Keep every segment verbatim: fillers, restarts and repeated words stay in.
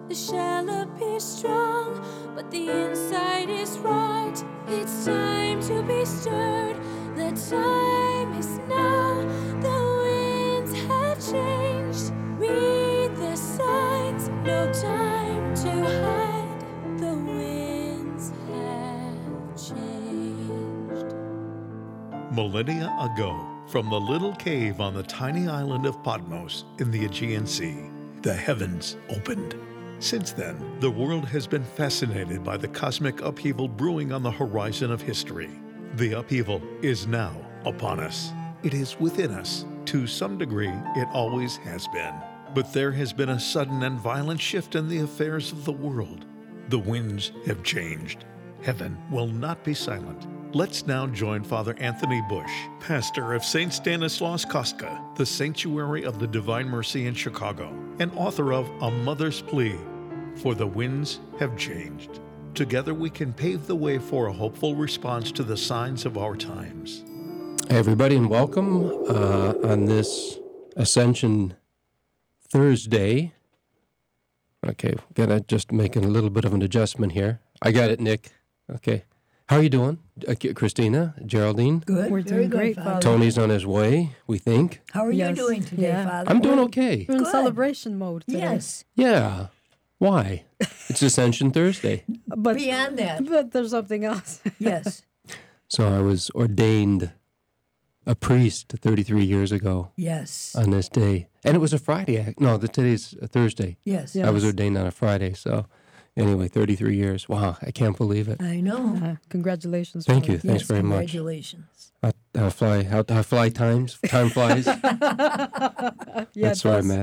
The shell appears strong, but the inside is right. It's time to be stirred. The time is now. The winds have changed. Read the signs. No time to hide. The winds have changed. Millennia ago, from the little cave on the tiny island of Patmos in the Aegean Sea, the heavens opened. Since then, the world has been fascinated by the cosmic upheaval brewing on the horizon of history. The upheaval is now upon us. It is within us. To some degree, it always has been. But there has been a sudden and violent shift in the affairs of the world. The winds have changed. Heaven will not be silent. Let's now join Father Anthony Bush, pastor of Saint Stanislaus Kostka, the Sanctuary of the Divine Mercy in Chicago, and author of A Mother's Plea, For the Winds Have Changed. Together we can pave the way for a hopeful response to the signs of our times. Hey everybody, and welcome uh, on this Ascension Thursday. Okay, gotta just make a little bit of an adjustment here. I got it, Nick. Okay. How are you doing, uh, Christina, Geraldine? Good. We're doing great, good, Father. Tony's on his way, we think. How are Yes. you doing today, Yeah. Father? I'm doing okay. We're in Good. celebration mode today. Yes. Yeah. Why? It's Ascension Thursday. But, Beyond that, but there's something else. yes, So I was ordained a priest thirty-three years ago yes, on this day. And it was a Friday. ac- No, the, today's a Thursday. yes. Yeah. I was ordained on a Friday, so anyway, thirty-three years. Wow, I can't believe it. I know. Uh, congratulations. Thank Father. you. Thanks yes, very much. congratulations. How, how fly? How, how fly times? Time flies. Yeah, That's it where does.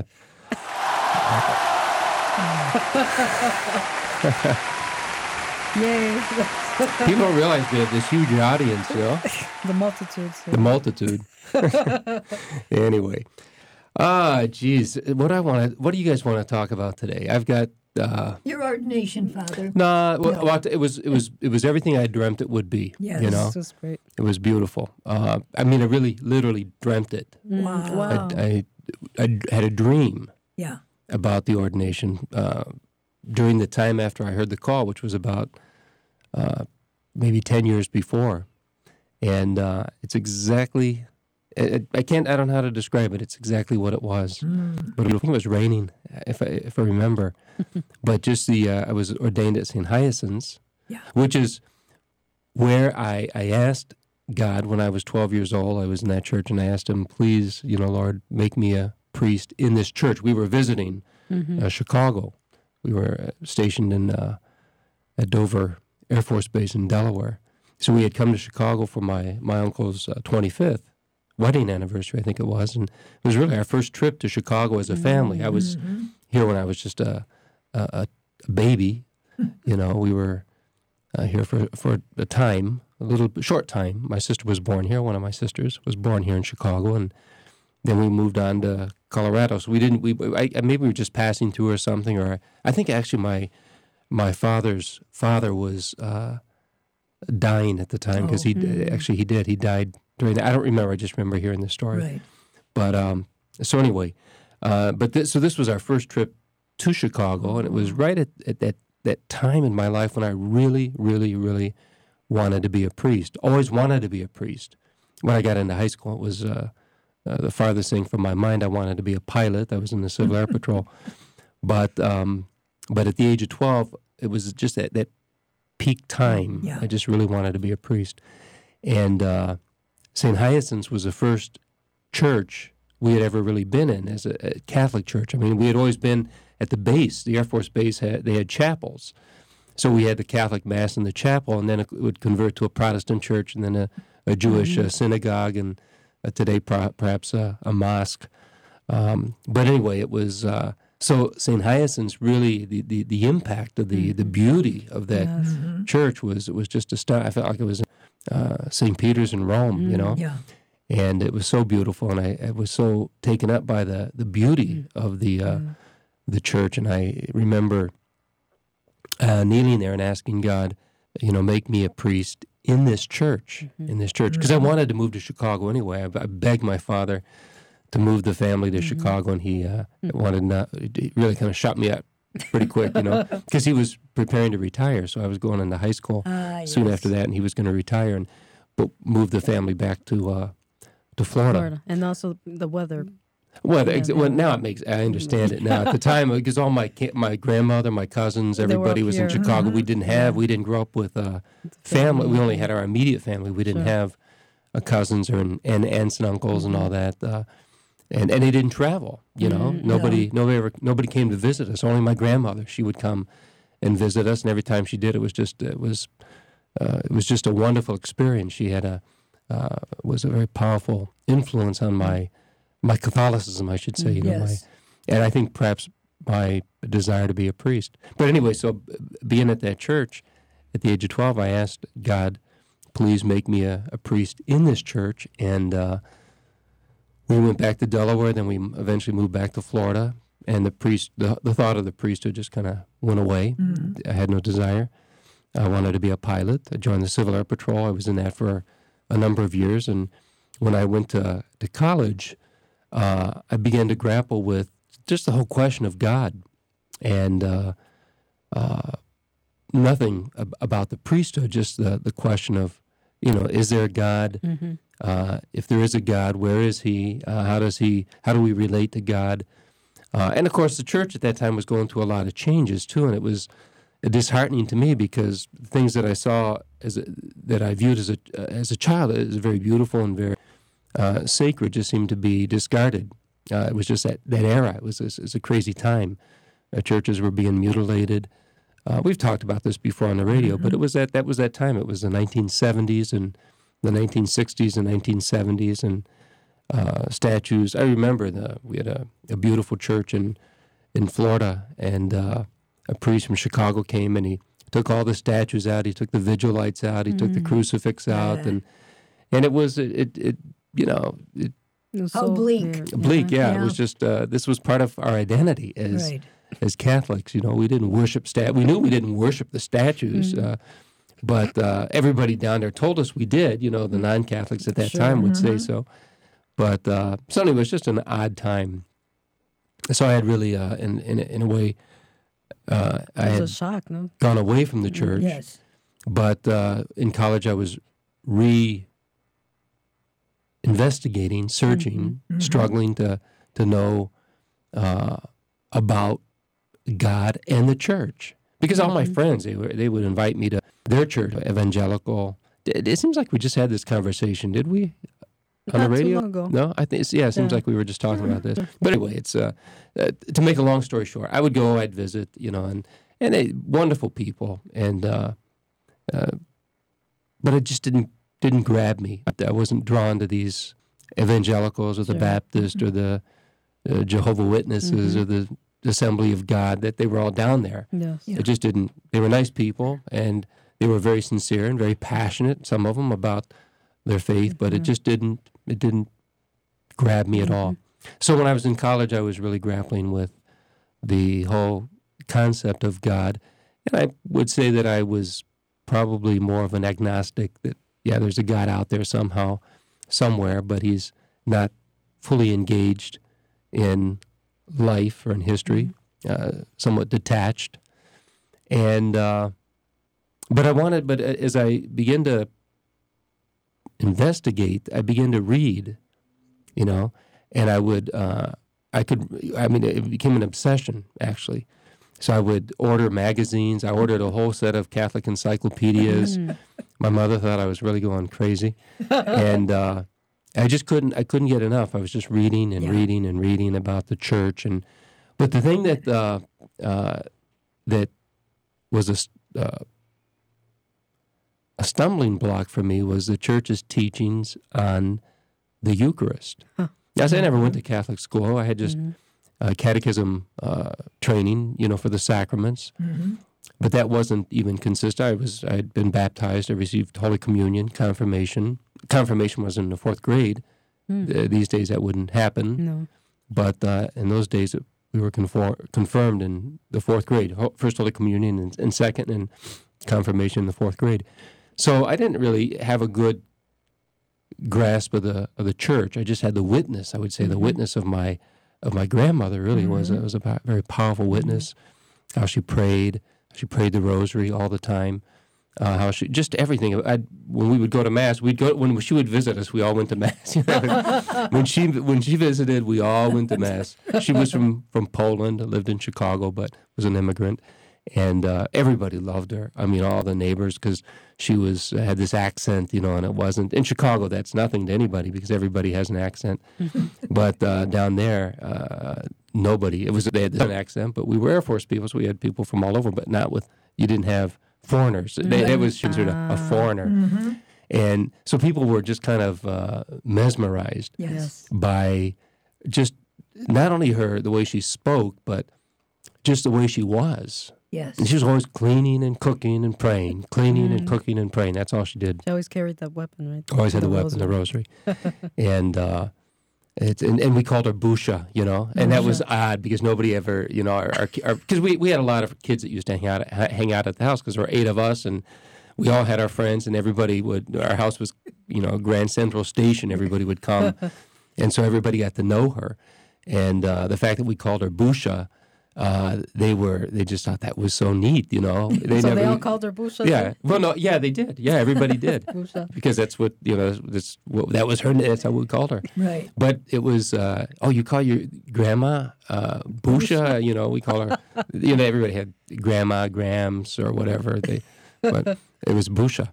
I'm at. Yay. People don't realize we have this huge audience, you know, The multitudes. the multitude. Anyway, ah, geez, what I want to, what do you guys want to talk about today? I've got. Uh, Your ordination, Father. Nah, well, No. well, it was it was it was everything I dreamt it would be. Yes. You know, This is great. it was beautiful. Uh, I mean, I really, literally dreamt it. Wow. Wow. I, I, I had a dream Yeah. about the ordination uh, during the time after I heard the call, which was about uh, maybe ten years before, and uh, it's exactly. It, I can't. I don't know how to describe it. It's exactly what it was. Mm. But I think it was raining, if I if I remember. But just the uh, I was ordained at Saint Hyacinth's, Yeah. which is where I I asked God when I was twelve years old. I was in that church, and I asked Him, please, you know, Lord, make me a priest in this church. We were visiting Mm-hmm. uh, Chicago. We were uh, stationed in uh, at Dover Air Force Base in Delaware. So we had come to Chicago for my my uncle's uh, twenty-fifth wedding anniversary, I think it was, and it was really our first trip to Chicago as a family. I was Mm-hmm. here when I was just a a, a baby. You know, we were uh, here for for a time, a little short time. My sister was born here. One of my sisters was born here in Chicago, and then we moved on to Colorado. So we didn't. We I, maybe we were just passing through or something. Or I think actually my my father's father was uh, dying at the time because Oh. he d actually he did. He died during. The, I don't remember. I just remember hearing this story. Right. But um, so anyway, uh, but this, so this was our first trip to Chicago, and it was right at, at that that time in my life when I really, really, really wanted to be a priest. Always wanted to be a priest. When I got into high school, it was uh, uh, the farthest thing from my mind. I wanted to be a pilot. I was in the Civil Air Patrol, but um, but at the age of twelve, it was just that that peak time. Yeah. I just really wanted to be a priest, and uh, Saint Hyacinth's was the first church we had ever really been in as a, a Catholic church. I mean, we had always been at the base. The Air Force Base had they had chapels, so we had the Catholic Mass in the chapel, and then it would convert to a Protestant church, and then a, a Jewish uh, synagogue, and uh, today per- perhaps a, a mosque. Um, but anyway, it was uh, so Saint Hyacinth's really the, the, the impact of the the beauty of that Yes. Mm-hmm. church was it was just astounding. I felt like it was uh, Saint Peter's in Rome, you know. Yeah. And it was so beautiful, and I, I was so taken up by the, the beauty of the uh, the church. And I remember uh, kneeling there and asking God, you know, make me a priest in this church, in this church, because I wanted to move to Chicago anyway. I, I begged my father to move the family to Chicago, and he uh, wanted not. He really kind of shut me up, pretty quick, you know, because he was preparing to retire. So I was going into high school Ah, soon yes. after that, and he was going to retire and but moved the family back to uh, to Florida. Florida. And also the weather. Well, the Yeah, ex- yeah. well, now it makes I understand it now. At the time, because all my ca- my grandmother, my cousins, They were everybody up was in here. Chicago. We didn't have, Yeah. we didn't grow up with uh, family. We only had our immediate family. We didn't Sure. have uh, cousins or and, and aunts and uncles and all that. Uh, and and they didn't travel. You know, Mm, nobody nobody ever nobody came to visit us. Only my grandmother. She would come and visit us, and every time she did, it was just it was uh, it was just a wonderful experience. She had a uh, was a very powerful influence on my my Catholicism, I should say. You know, my, Yes. and I think perhaps my desire to be a priest. But anyway, so b- being at that church at the age of twelve, I asked God, please make me a, a priest in this church. And uh, we went back to Delaware, then we m- eventually moved back to Florida. And the priest, the, the thought of the priesthood just kind of went away. I had no desire. I wanted to be a pilot. I joined the Civil Air Patrol. I was in that for a number of years. And when I went to, to college, uh, I began to grapple with just the whole question of God, and uh, uh, nothing ab- about the priesthood, just the, the question of, you know, is there a God? Mm-hmm. Uh, if there is a God, where is He? Uh, how does He? How do we relate to God? Uh, and of course, the church at that time was going through a lot of changes too, and it was disheartening to me because things that I saw as a, that I viewed as a as a child as very beautiful and very uh, sacred just seemed to be discarded. Uh, it was just that, that era. It was, it was a crazy time. Uh, churches were being mutilated. Uh, we've talked about this before on the radio, but it was that that was that time. It was the nineteen seventies and the nineteen sixties and nineteen seventies, and uh, statues. I remember the we had a, a beautiful church in in Florida, and uh, a priest from Chicago came and he took all the statues out. He took the vigil lights out. He took the crucifix out, Yeah. and and it was it it, it you know it, It was How so bleak. weird. bleak. Yeah, Yeah. it was just uh, this was part of our identity as Right. as Catholics. You know, we didn't worship stat. We knew we didn't worship the statues, Mm-hmm. uh, but uh, everybody down there told us we did. You know, the non-Catholics at that Sure. time would say Mhm. so. But uh, so anyway, it was just an odd time. So I had really, uh, in in a, in a way, uh, I It was had a shock, no? gone away from the church. Yes. But uh, in college, I was re investigating, searching, Mhm. struggling to to know uh, about God and the church. Because all my friends, they were they would invite me to their church, evangelical. It, it seems like we just had this conversation, did we? On Not the too radio? long ago. No, I think it's, yeah. It seems Yeah. like we were just talking about this. But anyway, it's uh, uh, to make a long story short, I would go, I'd visit, you know, and and they, wonderful people, and uh, uh, but it just didn't didn't grab me. I wasn't drawn to these evangelicals or the Sure. Baptist or the uh, Jehovah Witnesses Mhm. or the Assembly of God. That they were all down there. Yes. Yeah. It just didn't. They were nice people, and they were very sincere and very passionate. Some of them about their faith, but it Mhm. just didn't. It didn't grab me at all. So when I was in college, I was really grappling with the whole concept of God, and I would say that I was probably more of an agnostic. That yeah, there's a God out there somehow, somewhere, but he's not fully engaged in life or in history, uh, somewhat detached. And uh, but I wanted, but as I began to investigate, I began to read, you know, and I would, uh, I could, I mean, it became an obsession actually. So I would order magazines. I ordered a whole set of Catholic encyclopedias. My mother thought I was really going crazy, and uh, I just couldn't. I couldn't get enough. I was just reading and Yeah. reading and reading about the church. And but the thing that uh, uh, that was a s- uh, a stumbling block for me was the church's teachings on the Eucharist. Huh. Yes, I never went to Catholic school. I had just Mhm. uh, catechism uh, training, you know, for the sacraments. Mm-hmm. But that wasn't even consistent. I was I had been baptized. I received Holy Communion, confirmation. Confirmation was in the fourth grade. Mm. Th- these days that wouldn't happen. No. But uh, in those days it, we were conform- confirmed in the fourth grade. Ho- First Holy Communion and, and second, and confirmation in the fourth grade. So I didn't really have a good grasp of the of the church. I just had the witness. I would say the Mhm. witness of my of my grandmother really was Mhm. was a po- very powerful witness. how she prayed. She prayed the rosary all the time. Uh, how she just everything. I'd, when we would go to mass, we'd go when she would visit us. We all went to mass. You know? when she when she visited, we all went to mass. She was from, from Poland, lived in Chicago, but was an immigrant, and uh, everybody loved her. I mean, all the neighbors, because she was had this accent, you know, and it wasn't in Chicago. That's nothing to anybody because everybody has an accent. But uh, down there, uh, nobody. It was they had an accent, but we were Air Force people, so we had people from all over, but not with. You didn't have. Foreigners. They, they was considered a, a foreigner. Mm-hmm. And so people were just kind of uh, mesmerized Yes. by just not only her, the way she spoke, but just the way she was. Yes. And she was always cleaning and cooking and praying, cleaning and Mm. cooking and praying. That's all she did. She always carried that weapon, right? Always had the weapon, the rosary. and uh, it's, and, and we called her Busha, you know, and that was odd because nobody ever, you know, our because we, we had a lot of kids that used to hang out hang out at the house because there were eight of us and we all had our friends and everybody would. Our house was, you know, Grand Central Station. Everybody would come, and so everybody got to know her, and uh, the fact that we called her Busha. Uh, they were. They just thought that was so neat, you know. They So never, they all called her Busha? yeah. Well, no, yeah, they did. Yeah, everybody did. Busha. Because that's what you know. That's what that was her. That's how we called her. Right. But it was. Uh, oh, you call your grandma uh, Busha? You know, we call her. You know, everybody had grandma, Grams, or whatever. They, but it was Busha.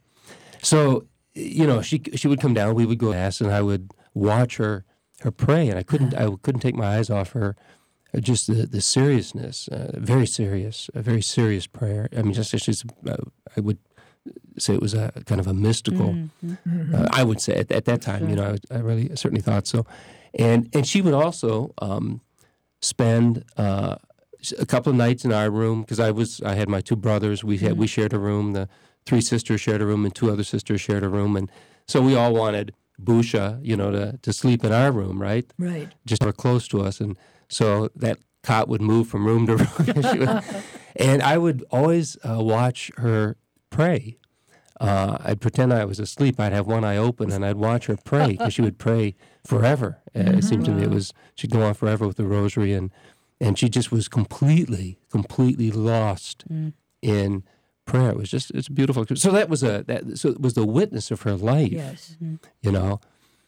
So you know, she she would come down. We would go to mass, and I would watch her her pray, and I couldn't I couldn't take my eyes off her. Just the the seriousness, uh, very serious, a very serious prayer. I mean, just she's, uh, I would say it was a kind of a mystical. Mm-hmm. Uh, I would say at, at that time, you know, I, I really certainly thought so, and and she would also um, spend uh, a couple of nights in our room because I was I had my two brothers. We had we shared a room. The three sisters shared a room, and two other sisters shared a room, and so we all wanted Busha, you know, to to sleep in our room, right? Right. Just her close to us, and so that cot would move from room to room. She would, and I would always uh, watch her pray. Uh, I'd pretend I was asleep. I'd have one eye open, and I'd watch her pray because she would pray forever. Uh, it seemed to me it was she'd go on forever with the rosary, and and she just was completely, completely lost Mm. in prayer. It was just it's beautiful. So that was a that so it was the witness of her life. Yes. You know,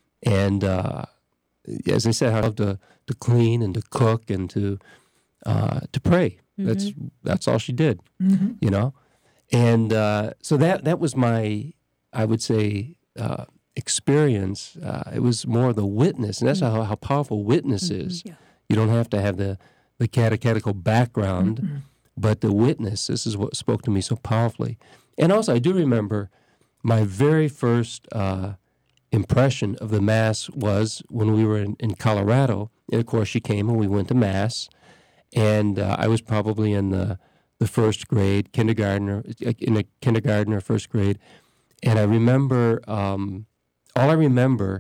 and uh, as I said, I love to to clean and to cook and to uh, to pray. That's that's all she did. Mm-hmm. You know, and uh, so that that was my I would say uh, experience. Uh, it was more the witness, and that's how how powerful witness is. Yeah. You don't have to have the the catechetical background, Mm-hmm. but the witness. This is what spoke to me so powerfully. And also, I do remember my very first uh, impression of the Mass was when we were in, in Colorado. And of course, she came and we went to Mass. And uh, I was probably in the, the first grade, kindergarten, or, in a kindergarten or first grade. And I remember, um, all I remember,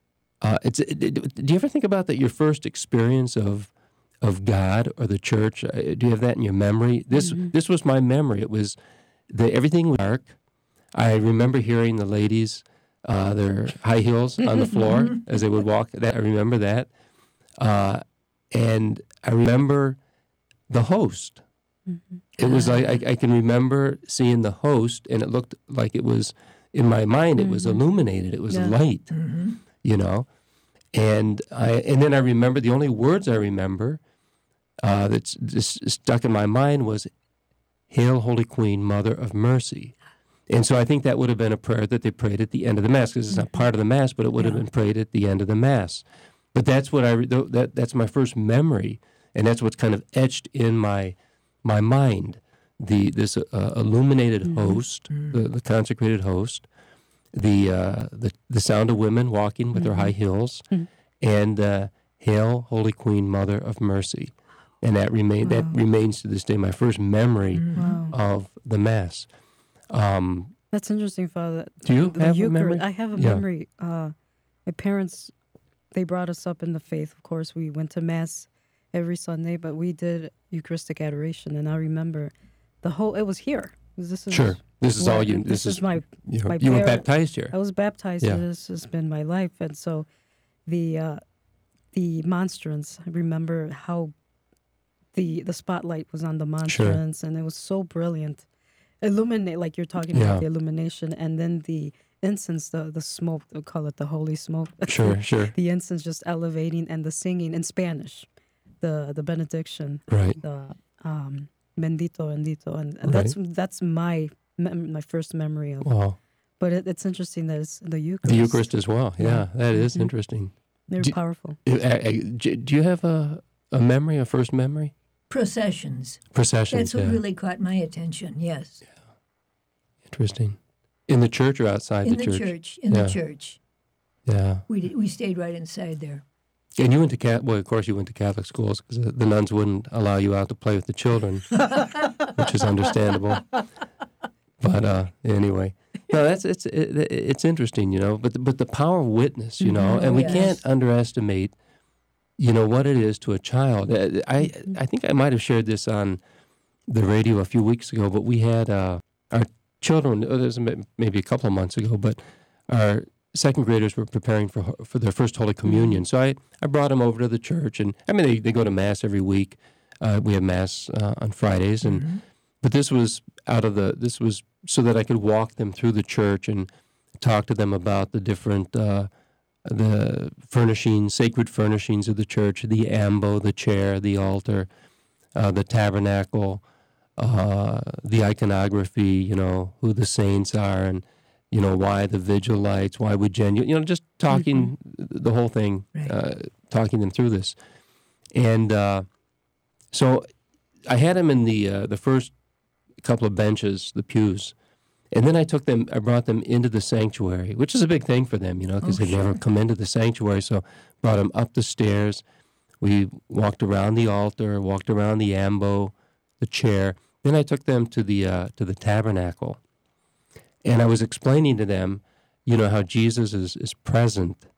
uh, it's. It, it, do you ever think about that? Your first experience of of God or the church. Uh, do you have that in your memory? This Mm-hmm. this was my memory. It was the everything was dark. I remember hearing the ladies, uh, their high heels on the floor as they would walk. That I remember that, uh, and I remember the host. Mm-hmm. It was like I, I can remember seeing the host, and it looked like it was in my mind. It was illuminated. It was Yeah. light, Mm-hmm. you know. And I and then I remember the only words I remember uh, that's just stuck in my mind was "Hail, Holy Queen, Mother of Mercy." And so I think that would have been a prayer that they prayed at the end of the Mass, because it's not part of the Mass, but it would have Yeah. been prayed at the end of the Mass. But that's what I re- th- that that's my first memory, and that's what's kind of etched in my my mind. The this uh, illuminated host, the, the consecrated host, the uh, the the sound of women walking with their high heels, and uh, "Hail, Holy Queen, Mother of Mercy," and that remain that remains to this day my first memory Wow. of the Mass. Um, That's interesting, Father. Do you The have a Eucharist- memory? I have a Yeah. memory. Uh, my parents, they brought us up in the faith. Of course, we went to Mass every Sunday, but we did Eucharistic adoration, and I remember the whole. It was here. This is Sure. This is where- all you. This, This, is, my. you, my you were parent- baptized here. I was baptized. Yeah. And this has been my life, and so the uh, the monstrance. I remember how the the spotlight was on the monstrance, and it was so brilliant. Illuminate, like you're talking Yeah. about the illumination, and then the incense, the the smoke, they'll call it the holy smoke. Sure, sure. The incense just elevating, and the singing in Spanish, the the benediction, Right. the um, bendito, bendito, and, and Right. that's that's my mem- my first memory of. Wow. But it, it's interesting that it's the Eucharist. The Eucharist as well. Yeah, Yeah. that is Mhm. interesting. They're Do- powerful. Uh, uh, Do do you have a, a memory, a first memory? Processions. Processions, That's what yeah. really caught my attention, yes. Interesting. In the church or outside In the, the church? church, in Yeah. the church. Yeah. We did, we stayed right inside there. And you went to Cat. Well, of course, you went to Catholic schools because the, the nuns wouldn't allow you out to play with the children, which is understandable. But uh, anyway, no, that's it's it, it's interesting, you know. But the, but the power of witness, you know, Mhm. and we Yes. can't underestimate, you know, what it is to a child. Uh, I I think I might have shared this on the radio a few weeks ago, but we had uh, our children. Oh, this was maybe a couple of months ago, but our second graders were preparing for for their first Holy Communion. So I, I brought them over to the church, and I mean they, they go to Mass every week. Uh, we have Mass uh, on Fridays, and Mm-hmm. but this was out of the this was so that I could walk them through the church and talk to them about the different uh, the furnishings, sacred furnishings of the church, the ambo, the chair, the altar, uh, the tabernacle, uh, the iconography. You know who the saints are, and you know, why the vigil lights, why we genuine, you know, just talking the whole thing, Right. uh, talking them through this. And uh, so I had them in the uh, the first couple of benches, the pews. And then I took them, I brought them into the sanctuary, which is a big thing for them, you know, because Oh, they've never sure. come into the sanctuary. So brought them up the stairs. We walked around the altar, walked around the ambo, the chair. Then I took them to the uh, to the tabernacle. And I was explaining to them, you know, how Jesus is, is present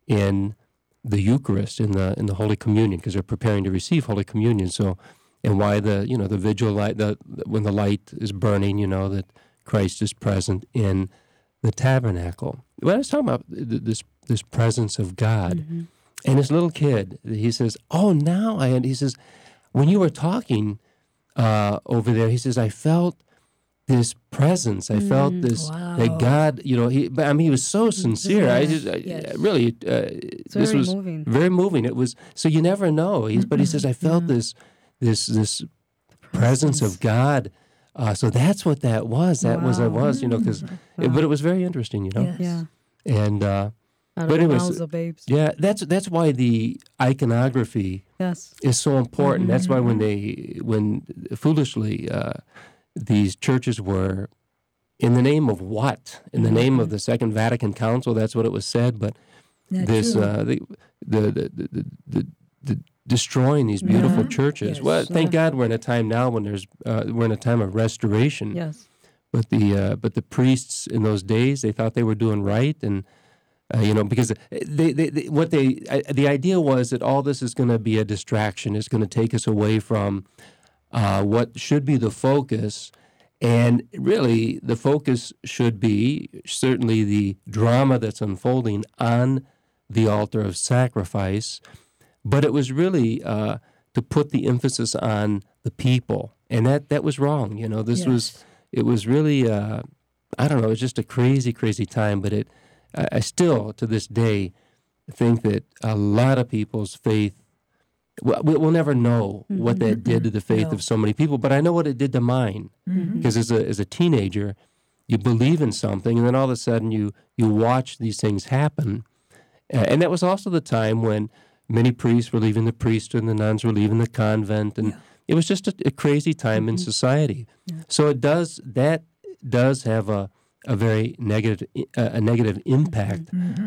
in the Eucharist, in the in the Holy Communion, because they're preparing to receive Holy Communion. So, and why the you know the vigil light, the when the light is burning, you know that Christ is present in the tabernacle. When I was talking about th- this this presence of God, Mm-hmm. and this little kid, he says, "Oh, now I." He says, "When you were talking uh, over there," he says, "I felt." This presence, I felt this Wow. that God, you know, he. But I mean, he was so sincere. I Yes, just, I, yes. really, uh, It's this very was moving. very moving. It was so you never know. He's, but he says, I felt this, this, this presence of God. Uh, so that's what that was. That was I Wow. was, you know, because, but it was very interesting, you know. Yes. Yeah. And uh, Out of But the anyways, mouths of babes. yeah, that's that's why the iconography Yes. is so important. That's why when they, when foolishly, uh, these churches were, in the name of what? In the name of the Second Vatican Council, that's what it was said. But Not this, true. uh, the, the, the, the, the, the destroying these beautiful Yeah. churches. Yes. Well, thank Yeah. God we're in a time now when there's, uh, we're in a time of restoration. Yes. But the, uh, but the priests in those days, they thought they were doing right, and uh, you know, because they, they, they what they, uh, the idea was that all this is going to be a distraction. It's going to take us away from uh, what should be the focus. And really, the focus should be certainly the drama that's unfolding on the altar of sacrifice. But it was really uh, to put the emphasis on the people. And that, that was wrong. You know, this was, Yes. it was really, uh, I don't know, it was just a crazy, crazy time. But it, I I still, to this day, think that a lot of people's faith, well, we- we'll never know what that did to the faith No. of so many people, but I know what it did to mine. Because as a as a teenager, you believe in something, and then all of a sudden you you watch these things happen. Uh, and that was also the time when many priests were leaving the priesthood and the nuns were leaving the convent, and Yeah. it was just a, a crazy time in society. So it does that does have a a very negative uh, a negative impact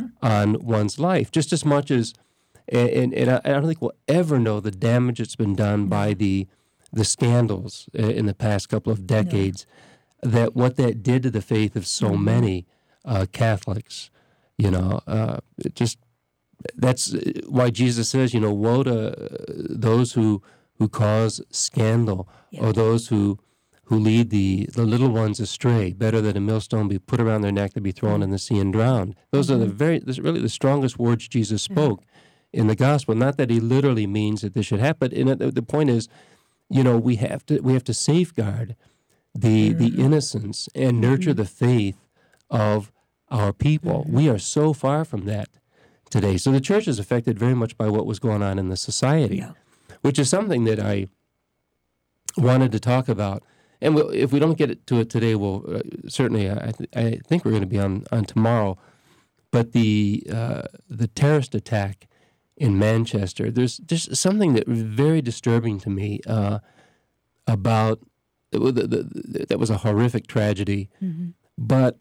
on one's life, just as much as. And, and, and I I don't think we'll ever know the damage that's been done by the the scandals uh, in the past couple of decades. That what that did to the faith of so many uh, Catholics, you know, uh, it just that's why Jesus says, you know, woe to uh, those who who cause scandal or those who who lead the, the little ones astray. Better that a millstone be put around their neck than be thrown in the sea and drowned. Those are the very, this really the strongest words Jesus spoke in the gospel. Not that he literally means that this should happen, but in it, the point is, you know, we have to we have to safeguard the mm-hmm. the innocence and nurture mm-hmm. the faith of our people. Mm-hmm. We are so far from that today. So the church is affected very much by what was going on in the society, yeah. which is something that I wanted to talk about. And we'll, if we don't get to it today, we'll uh, certainly, I, th- I think we're going to be on, on tomorrow. But the uh, the terrorist attack in Manchester, there's just something that was very disturbing to me uh, about, the, the, the, that was a horrific tragedy. Mm-hmm. But,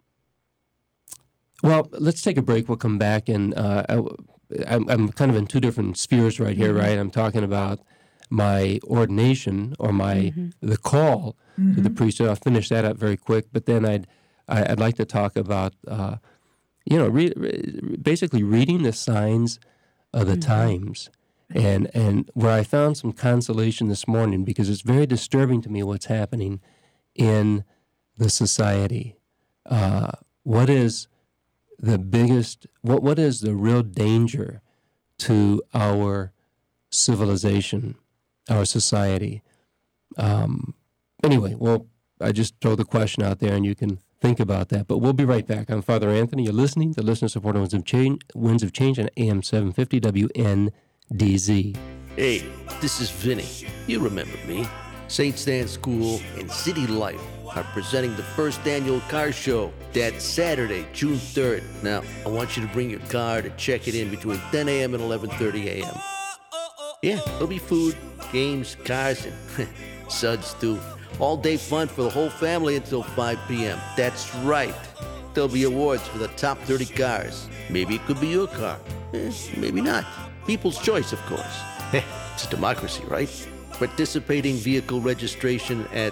well, let's take a break. We'll come back, and uh, I, I'm, I'm kind of in two different spheres right here, mm-hmm. right? I'm talking about my ordination or my mm-hmm. the call mm-hmm. to the priesthood. I'll finish that up very quick, but then I'd I'd like to talk about uh, you know re- re- basically reading the signs of the mm-hmm. times, and and where I found some consolation this morning, because it's very disturbing to me what's happening in the society. Uh, what is the biggest? What what is the real danger to our civilization, our society? Um, anyway, well, I just throw the question out there, and you can think about that. But we'll be right back. I'm Father Anthony. You're listening to Listener-Supported Winds of Change, Winds of Change on A M seven fifty W N D Z. Hey, this is Vinny. You remember me. Saint Stan School and City Life are presenting the first annual car show. That's Saturday, June third. Now, I want you to bring your car to check it in between ten a.m. and eleven thirty a.m. Yeah, there'll be food, games, cars, and suds too. All day fun for the whole family until five p.m. That's right. There'll be awards for the top thirty cars. Maybe it could be your car. Eh, maybe not. People's choice, of course. It's a democracy, right? Participating vehicle registration at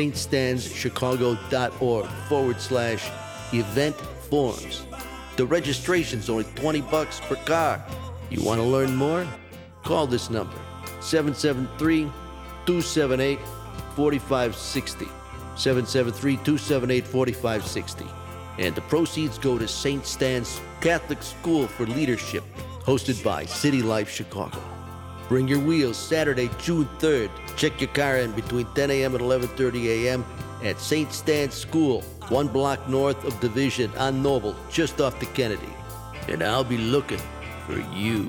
ststanschicago.org forward slash event forms. The registration's only twenty bucks per car. You want to learn more? Call this number, seven seven three, two seven eight, four five six zero, seven seven three, two seven eight, four five six zero. And the proceeds go to Saint Stan's Catholic School for Leadership, hosted by City Life Chicago. Bring your wheels Saturday, June third. Check your car in between ten a.m. and eleven thirty a.m. at Saint Stan's School, one block north of Division on Noble, just off the Kennedy. And I'll be looking for you.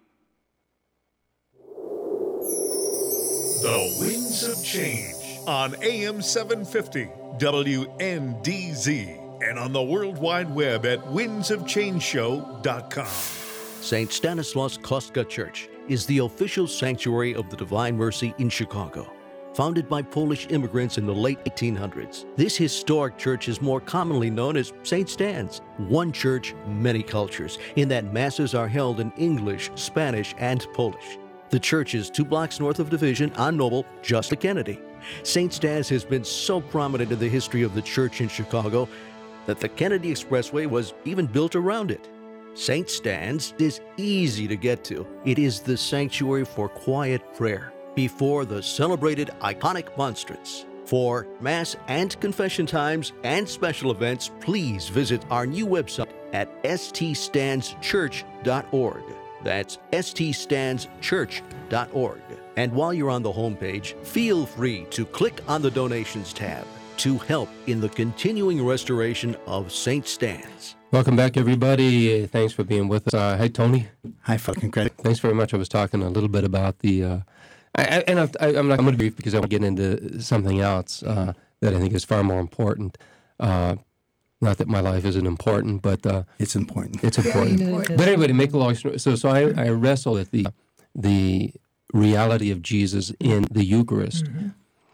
The Winds of Change on A M seven fifty W N D Z and on the World Wide Web at winds of change show dot com. Saint Stanislaus Kostka Church is the official sanctuary of the Divine Mercy in Chicago. Founded by Polish immigrants in the late eighteen hundreds, this historic church is more commonly known as Saint Stan's. One church, many cultures, in that masses are held in English, Spanish, and Polish. The church is two blocks north of Division on Noble, just to Kennedy. Saint Stan's has been so prominent in the history of the church in Chicago that the Kennedy Expressway was even built around it. Saint Stan's is easy to get to. It is the sanctuary for quiet prayer before the celebrated iconic monstrance. For Mass and confession times and special events, please visit our new website at s t stands church dot org. That's s t stands church dot org. And while you're on the homepage, feel free to click on the donations tab to help in the continuing restoration of Saint Stan's. Welcome back, everybody. Thanks for being with us. Uh, hey, Tony. Hi, fucking credit. Thanks very much. I was talking a little bit about the, uh, I, I, and I, I'm not going to brief because I want to get into something else uh, that I think is far more important. Uh, not that my life isn't important, but uh, it's important. It's important. important. But anyway, to make a long story, so so I, I wrestle with the the reality of Jesus in the Eucharist, mm-hmm.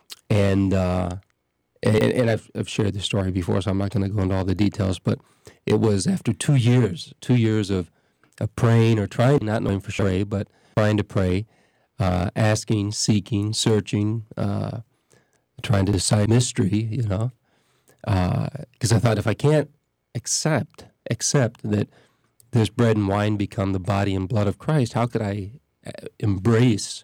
and. Uh, And, and I've, I've shared this story before, so I'm not going to go into all the details, but it was after two years, two years of, of praying or trying, not knowing for sure, but trying to pray, uh, asking, seeking, searching, uh, trying to decide mystery, you know, because uh, I thought if I can't accept, accept that this bread and wine become the body and blood of Christ, how could I embrace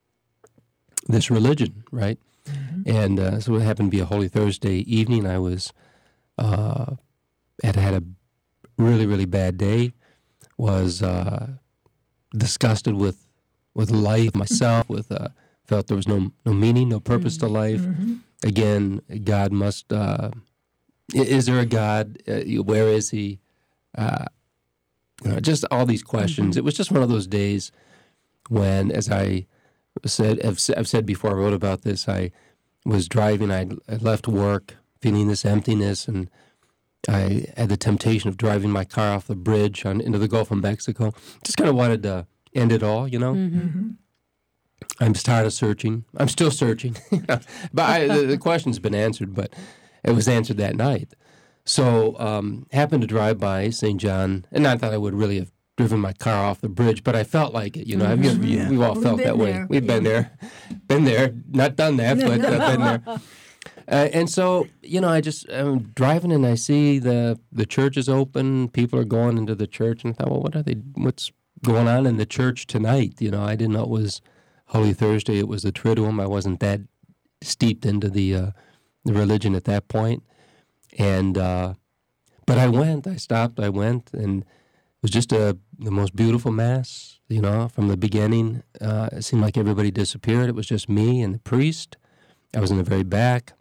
this religion, right? Mm-hmm. And uh, so it happened to be a Holy Thursday evening. I was uh, had had a really, really bad day, was uh, disgusted with with life, myself, with uh, felt there was no no meaning, no purpose mm-hmm. to life. Mm-hmm. Again, God must. Uh, is there a God? Uh, where is He? Uh, you know, just all these questions. Mm-hmm. It was just one of those days when, as I said, I've, I've said before, I wrote about this. I was driving. I left work feeling this emptiness, and I had the temptation of driving my car off the bridge on, into the Gulf of Mexico. Just kind of wanted to end it all, you know. Mm-hmm. I'm tired of searching. I'm still searching. But I, the, the question's been answered, but it was answered that night. So um, happened to drive by Saint John, and not that I would really have driven my car off the bridge, but I felt like it. You know, mm-hmm. I've, yeah. we've all We've felt that way. there. We've yeah. been there, been there, not done that, but uh, been there. Uh, and so, you know, I just, I'm driving and I see the, the church is open, people are going into the church, and I thought, well, what are they, what's going on in the church tonight? You know, I didn't know it was Holy Thursday, it was the Triduum. I wasn't that steeped into the, uh, the religion at that point. And, uh, but I went, I stopped, I went, and it was just a, the most beautiful Mass, you know, from the beginning. Uh, it seemed like everybody disappeared. It was just me and the priest. I was in the very back.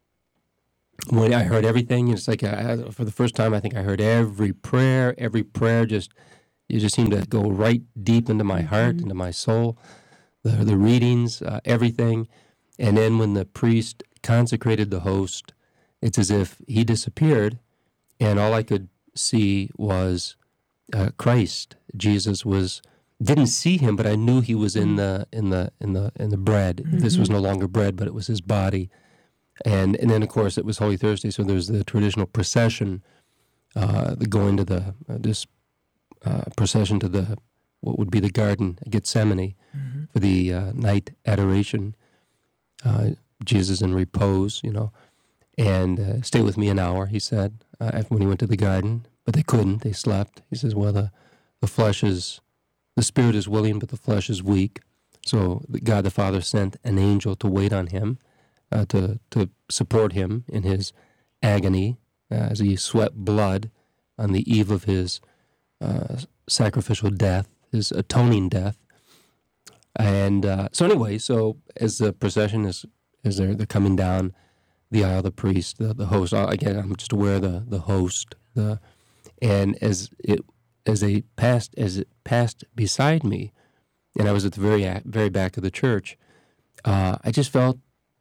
When I heard everything, it's like I, for the first time, I think I heard every prayer, every prayer just, it just seemed to go right deep into my heart, mm-hmm. into my soul, the, the readings, uh, everything. And then when the priest consecrated the host, it's as if he disappeared, and all I could see was uh, Christ. Jesus was, didn't see him, but I knew he was in the in the in the in the bread. Mm-hmm. This was no longer bread, but it was his body. And and then, of course, it was Holy Thursday, so there's the traditional procession, uh, the going to the, uh, this uh, procession to the, what would be the Garden of Gethsemane mm-hmm. for the uh, night adoration. Uh, Jesus in repose, you know, and uh, stay with me an hour, he said, uh, when he went to the garden. But they couldn't, they slept. He says, well, the, the flesh is, the spirit is willing, but the flesh is weak. So God the Father sent an angel to wait on him. Uh, to to support him in his agony uh, as he sweat blood on the eve of his uh, sacrificial death, his atoning death. And uh, so anyway, so as the procession is, as they're, they're coming down the aisle, the priest, the, the host, again, I'm just aware of the, the host, the, and as it as they passed, as it passed beside me, and I was at the very very back of the church, uh, I just felt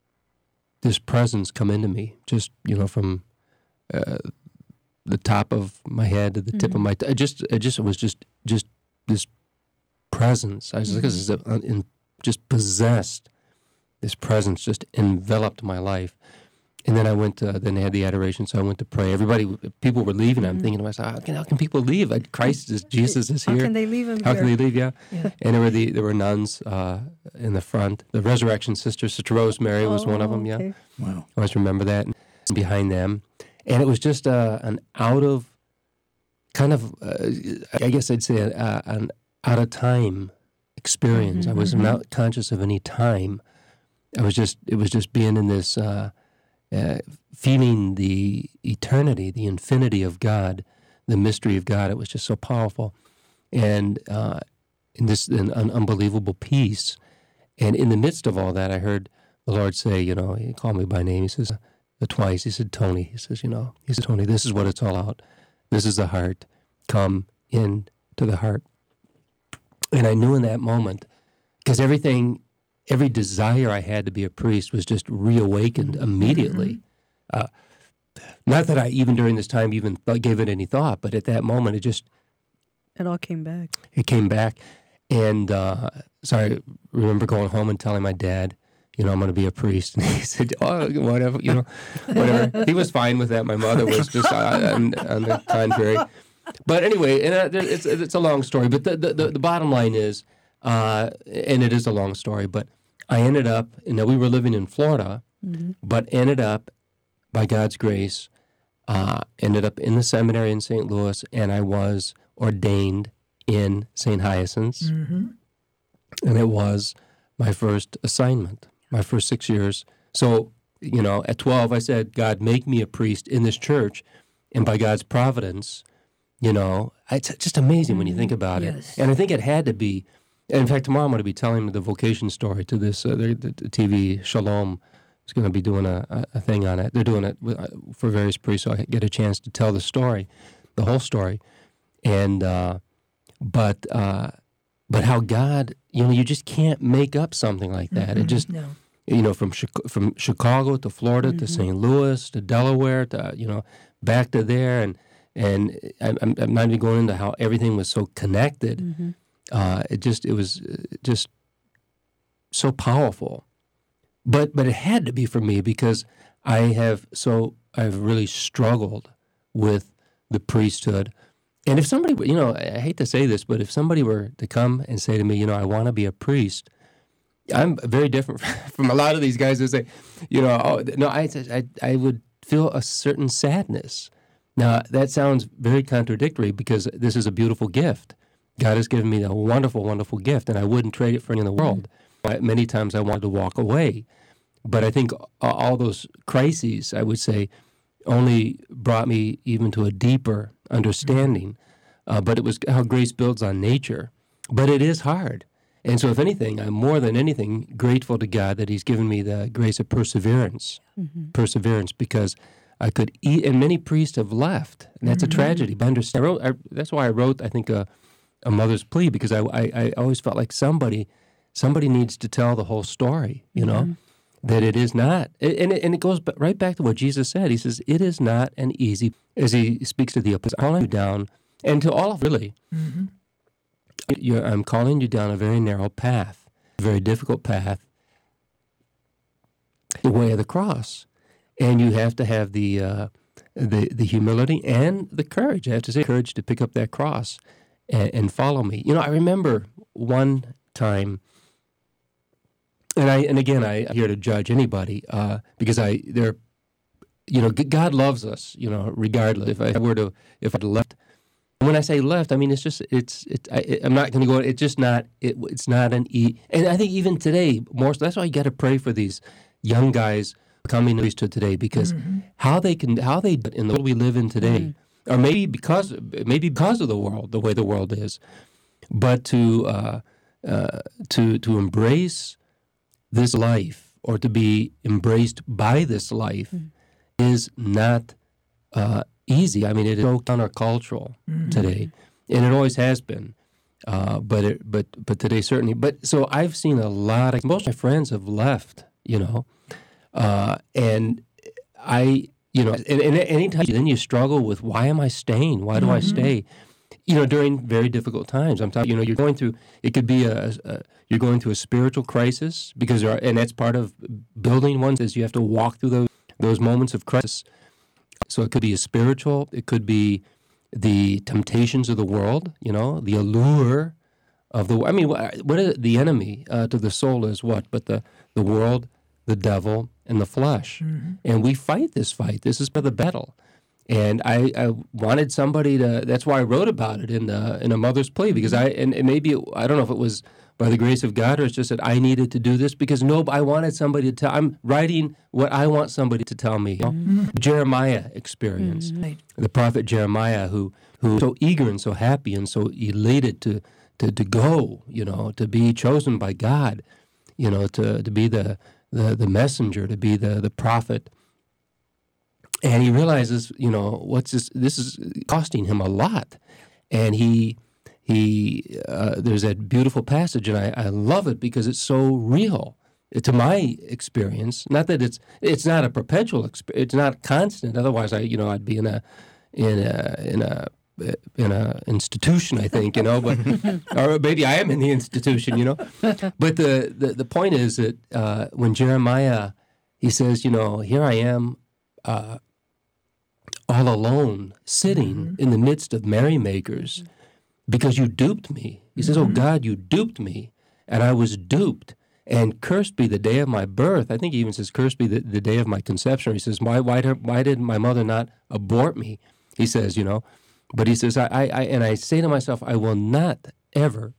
this presence come into me, just, you know, from uh, the top of my head to the mm-hmm. tip of my, t- I just, I just, it was just, just this presence. I was mm-hmm. like, in, just possessed. This presence just enveloped my life. And then I went to, then they had the adoration, so I went to pray. Everybody, people were leaving. Mm-hmm. I'm thinking to myself, how can, how can people leave? Like Christ is, Jesus is here. How can they leave him How here? can they leave, yeah. Yeah. And there were the there were nuns uh, in the front. The Resurrection Sisters, Sister Rosemary was oh, one of them, yeah. okay. Wow. I always remember that. And behind them. And it was just uh, an out of, kind of, uh, I guess I'd say uh, an out of time experience. Mm-hmm. I was not conscious of any time. I was just, it was just being in this, uh, uh, feeling the eternity, the infinity of God, the mystery of God. It was just so powerful. And uh, in this an, an unbelievable peace. And in the midst of all that, I heard the Lord say, you know, he called me by name. He says, uh, twice, he said, Tony. He says, you know, he said, Tony, this is what it's all about. This is the heart. Come in to the heart. And I knew in that moment, because everything, every desire I had to be a priest was just reawakened immediately. Mm-hmm. Uh, not that I, even during this time, even th- gave it any thought, but at that moment, it just... It all came back. It came back. And uh, so I remember going home and telling my dad, you know, I'm going to be a priest. And he said, oh, whatever, you know, whatever. He was fine with that. My mother was just uh, on, on the contrary. But anyway, and uh, it's it's a long story. But the, the, the bottom line is, uh, and it is a long story, but I ended up, you know, we were living in Florida, mm-hmm. but ended up, by God's grace, uh, ended up in the seminary in Saint Louis, and I was ordained in Saint Hyacinth's. Mm-hmm. And it was my first assignment, my first six years. So, you know, at twelve, I said, God, make me a priest in this church. And by God's providence, you know, it's just amazing mm-hmm. when you think about yes. it. And I think it had to be, in fact, tomorrow I'm going to be telling the vocation story to this, uh, the, the T V, Shalom is going to be doing a, a, a thing on it. They're doing it with, uh, for various priests, so I get a chance to tell the story, the whole story. And, uh, but, uh, but how God, you know, you just can't make up something like that. Mm-hmm. It just, No. you know, from Chicago, from Chicago to Florida mm-hmm. to Saint Louis to Delaware to, you know, back to there. And, and I'm, I'm not even going into how everything was so connected. Mm-hmm. Uh, it just, it was just so powerful. But, but it had to be for me because I have so, I've really struggled with the priesthood. And if somebody, you know, I hate to say this, but if somebody were to come and say to me, you know, I want to be a priest, I'm very different from a lot of these guys who say, you know, oh, no, I, I, I would feel a certain sadness. Now, that sounds very contradictory because this is a beautiful gift. God has given me a wonderful, wonderful gift, and I wouldn't trade it for anything in the world. Many times I wanted to walk away. But I think all those crises, I would say, only brought me even to a deeper understanding. Uh, but it was how grace builds on nature. But it is hard. And so if anything, I'm more than anything grateful to God that he's given me the grace of perseverance. Mm-hmm. Perseverance, because I could eat, and many priests have left. And that's mm-hmm. a tragedy. But I understand, I wrote, I, that's why I wrote, I think, a, a mother's plea, because I, I, I always felt like somebody somebody needs to tell the whole story, you know? Mm-hmm. That it is not, and it, and it goes right back to what Jesus said. He says, it is not an easy, as he speaks to the opposite, calling you down, and to all of really, mm-hmm. you're, I'm calling you down a very narrow path, a very difficult path, the way of the cross. And you have to have the, uh, the, the humility and the courage, I have to say, courage to pick up that cross and, and follow me. You know, I remember one time, And I and again, I, I'm here to judge anybody uh, because I there, you know, God loves us, you know, regardless. If I were to, if I'd left, when I say left, I mean it's just it's it's I, I'm not going to go. It's just not it. It's not an e. And I think even today, more. So that's why you got to pray for these young guys coming to priesthood today, because mm-hmm. how they can how they in the world we live in today, mm-hmm. or maybe because maybe because of the world, the way the world is, but to uh, uh, to to embrace this life, or to be embraced by this life, mm. is not uh, easy. I mean, it is so countercultural mm-hmm. today, and it always has been. Uh, but it, but but today certainly. But so I've seen a lot of most of my friends have left, you know, uh, and I, you know, and, and anytime then you struggle with why am I staying? Why do mm-hmm. I stay? You know, during very difficult times. I'm talking. You know, you're going through. It could be a. a You're going through a spiritual crisis, because there are, and that's part of building one, is you have to walk through those those moments of crisis. So it could be a spiritual, it could be the temptations of the world, you know, the allure of the. I mean, what is the enemy uh, to the soul is what? But the the world, the devil, and the flesh, mm-hmm. and we fight this fight. This is for the battle. And I, I wanted somebody to. That's why I wrote about it in the in a mother's plea, because I and, and maybe it, I don't know if it was by the grace of God, or it's just that I needed to do this because no, I wanted somebody to tell. I'm writing what I want somebody to tell me. You know? Mm-hmm. Jeremiah experience, mm-hmm. the prophet Jeremiah, who who was so eager and so happy and so elated to to to go, you know, to be chosen by God, you know, to to be the the, the messenger, to be the the prophet. And he realizes, you know, what's this? This is costing him a lot, and he he. Uh, there's that beautiful passage, and I, I love it because it's so real to my experience. Not that it's it's not a perpetual experience. It's not constant. Otherwise, I you know I'd be in a in a in a in a institution. I think you know, but or maybe I am in the institution. You know, but the the, the point is that uh, when Jeremiah he says, you know, here I am. Uh, all alone, sitting mm-hmm. in the midst of merrymakers, because you duped me. He says, mm-hmm. oh, God, you duped me, and I was duped, and cursed be the day of my birth. I think he even says, cursed be the, the day of my conception. He says, why, why, did, why did my mother not abort me? He says, you know, but he says, I, I, I and I say to myself, I will not ever,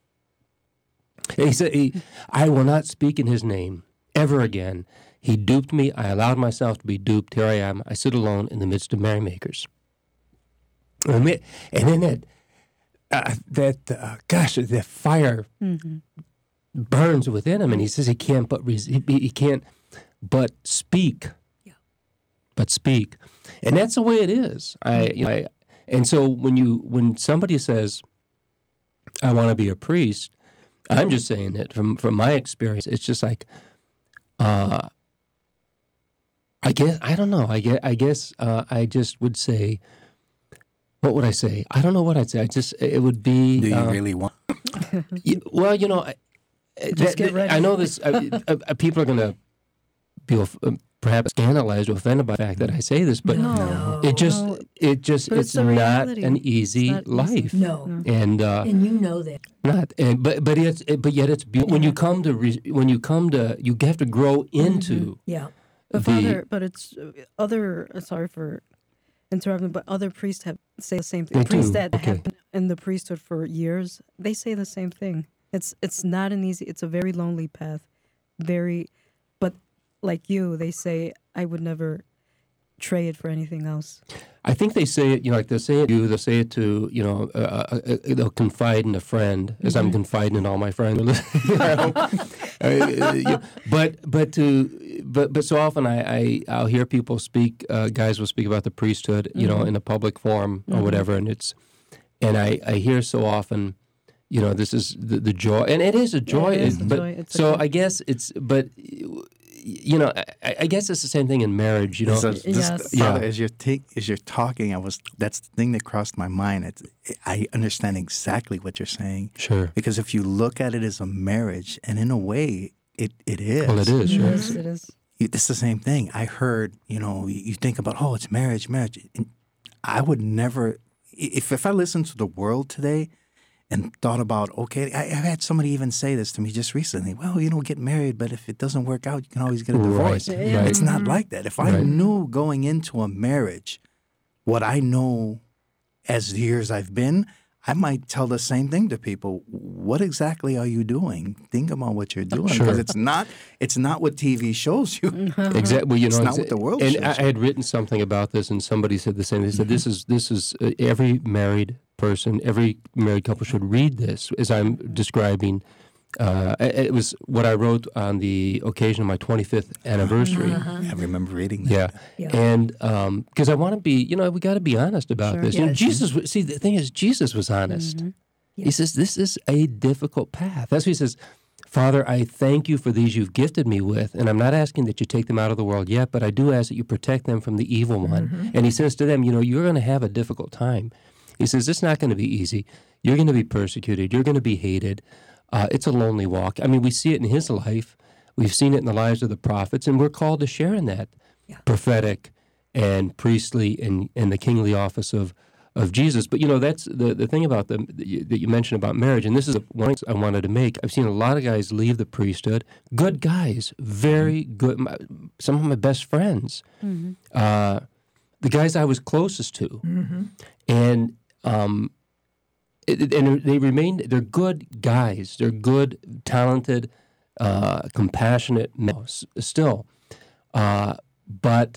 he said, he, I will not speak in his name ever again. He duped me. I allowed myself to be duped. Here I am. I sit alone in the midst of merrymakers. And then that, uh, that uh, gosh, the fire Mm-hmm. burns within him, and he says he can't but res- he, he can't but speak, Yeah. but speak, and that's the way it is. I, you know, I and so when you when somebody says, "I want to be a priest," I'm just saying it from from my experience. It's just like, uh, I guess I don't know. I guess I guess uh, I just would say, what would I say? I don't know what I'd say. I just it would be. Do you uh, really want? y- well, you know, I, Just that- get ready. I know this. Uh, uh, uh, people are going to be uh, perhaps scandalized or offended by the fact that I say this, but No. it just No. it just But it's, it's the not reality. an It's easy not easy. life. No. And uh, And you know that. not and but but it's it, but yet it's be- when you come to re, when you come to you have to grow into Yeah. But the Father, but it's uh, other. uh, Sorry for interrupting, but other priests have say the same thing. They Priests do, that okay. have been in the priesthood for years, they say the same thing. It's it's not an easy. It's a very lonely path. Very, but like you, they say I would never trade it for anything else. I think they say it, you know, like they'll say it to you, they'll say it to, you know, uh, uh, uh, they'll confide in a friend, as I'm confiding in all my friends. You know? Uh, you know, but but to but but so often I, I I'll hear people speak, uh, guys will speak about the priesthood, you know, in a public forum or whatever, and it's and I, I hear so often, you know, this is the, the joy, and it is a joy. it is it- a but joy. It's a so joy. I guess it's but. You know, I, I guess it's the same thing in marriage. You know, So this, Yes. Yeah. Father, as you're take, as you're talking, I was that's the thing that crossed my mind. It's, I understand exactly what you're saying sure. because if you look at it as a marriage, and in a way, it it is. Well, it is. Sure. Yes, it is. You- It's the same thing. I heard, you know, you you think about, oh, it's marriage, marriage. And I would never, if if I listened to the world today and thought about, okay, I, I've had somebody even say this to me just recently. Well, you know, get married, but if it doesn't work out, you can always get a divorce. Right, Yeah. It's not like that. If I Right. knew going into a marriage what I know as the years I've been, I might tell the same thing to people. What exactly are you doing? Think about what you're doing, Sure. because it's not it's not what T V shows you. Exactly. Well, you It's know, not what the world And shows I, I had written something about this, and somebody said the same. They said this is this is uh, every married person, every married couple should read this. As I'm describing, uh, it it was what I wrote on the occasion of my twenty-fifth anniversary. I remember reading that. Yeah, Yeah. and because I want to be, you know, we got to be honest about Sure. this. You know, Yes. Jesus. was- See, the thing is, Jesus was honest. He says this is a difficult path. That's what he says. Father, I thank you for these you've gifted me with, and I'm not asking that you take them out of the world yet, but I do ask that you protect them from the evil one. And he says to them, you know, you're going to have a difficult time. He says, it's not going to be easy. You're going to be persecuted. You're going to be hated. Uh, it's a lonely walk. I mean, we see it in his life. We've seen it in the lives of the prophets, and we're called to share in that Yeah. prophetic and priestly and, and the kingly office of of Jesus. But, you know, that's the, the thing about the, that you, that you mentioned about marriage, and this is one I wanted to make. I've seen a lot of guys leave the priesthood, good guys, very good, my, some of my best friends, uh, the guys I was closest to. And um, it, it- and they remain, they're good guys. They're good, talented, uh, compassionate men s- still. Uh, but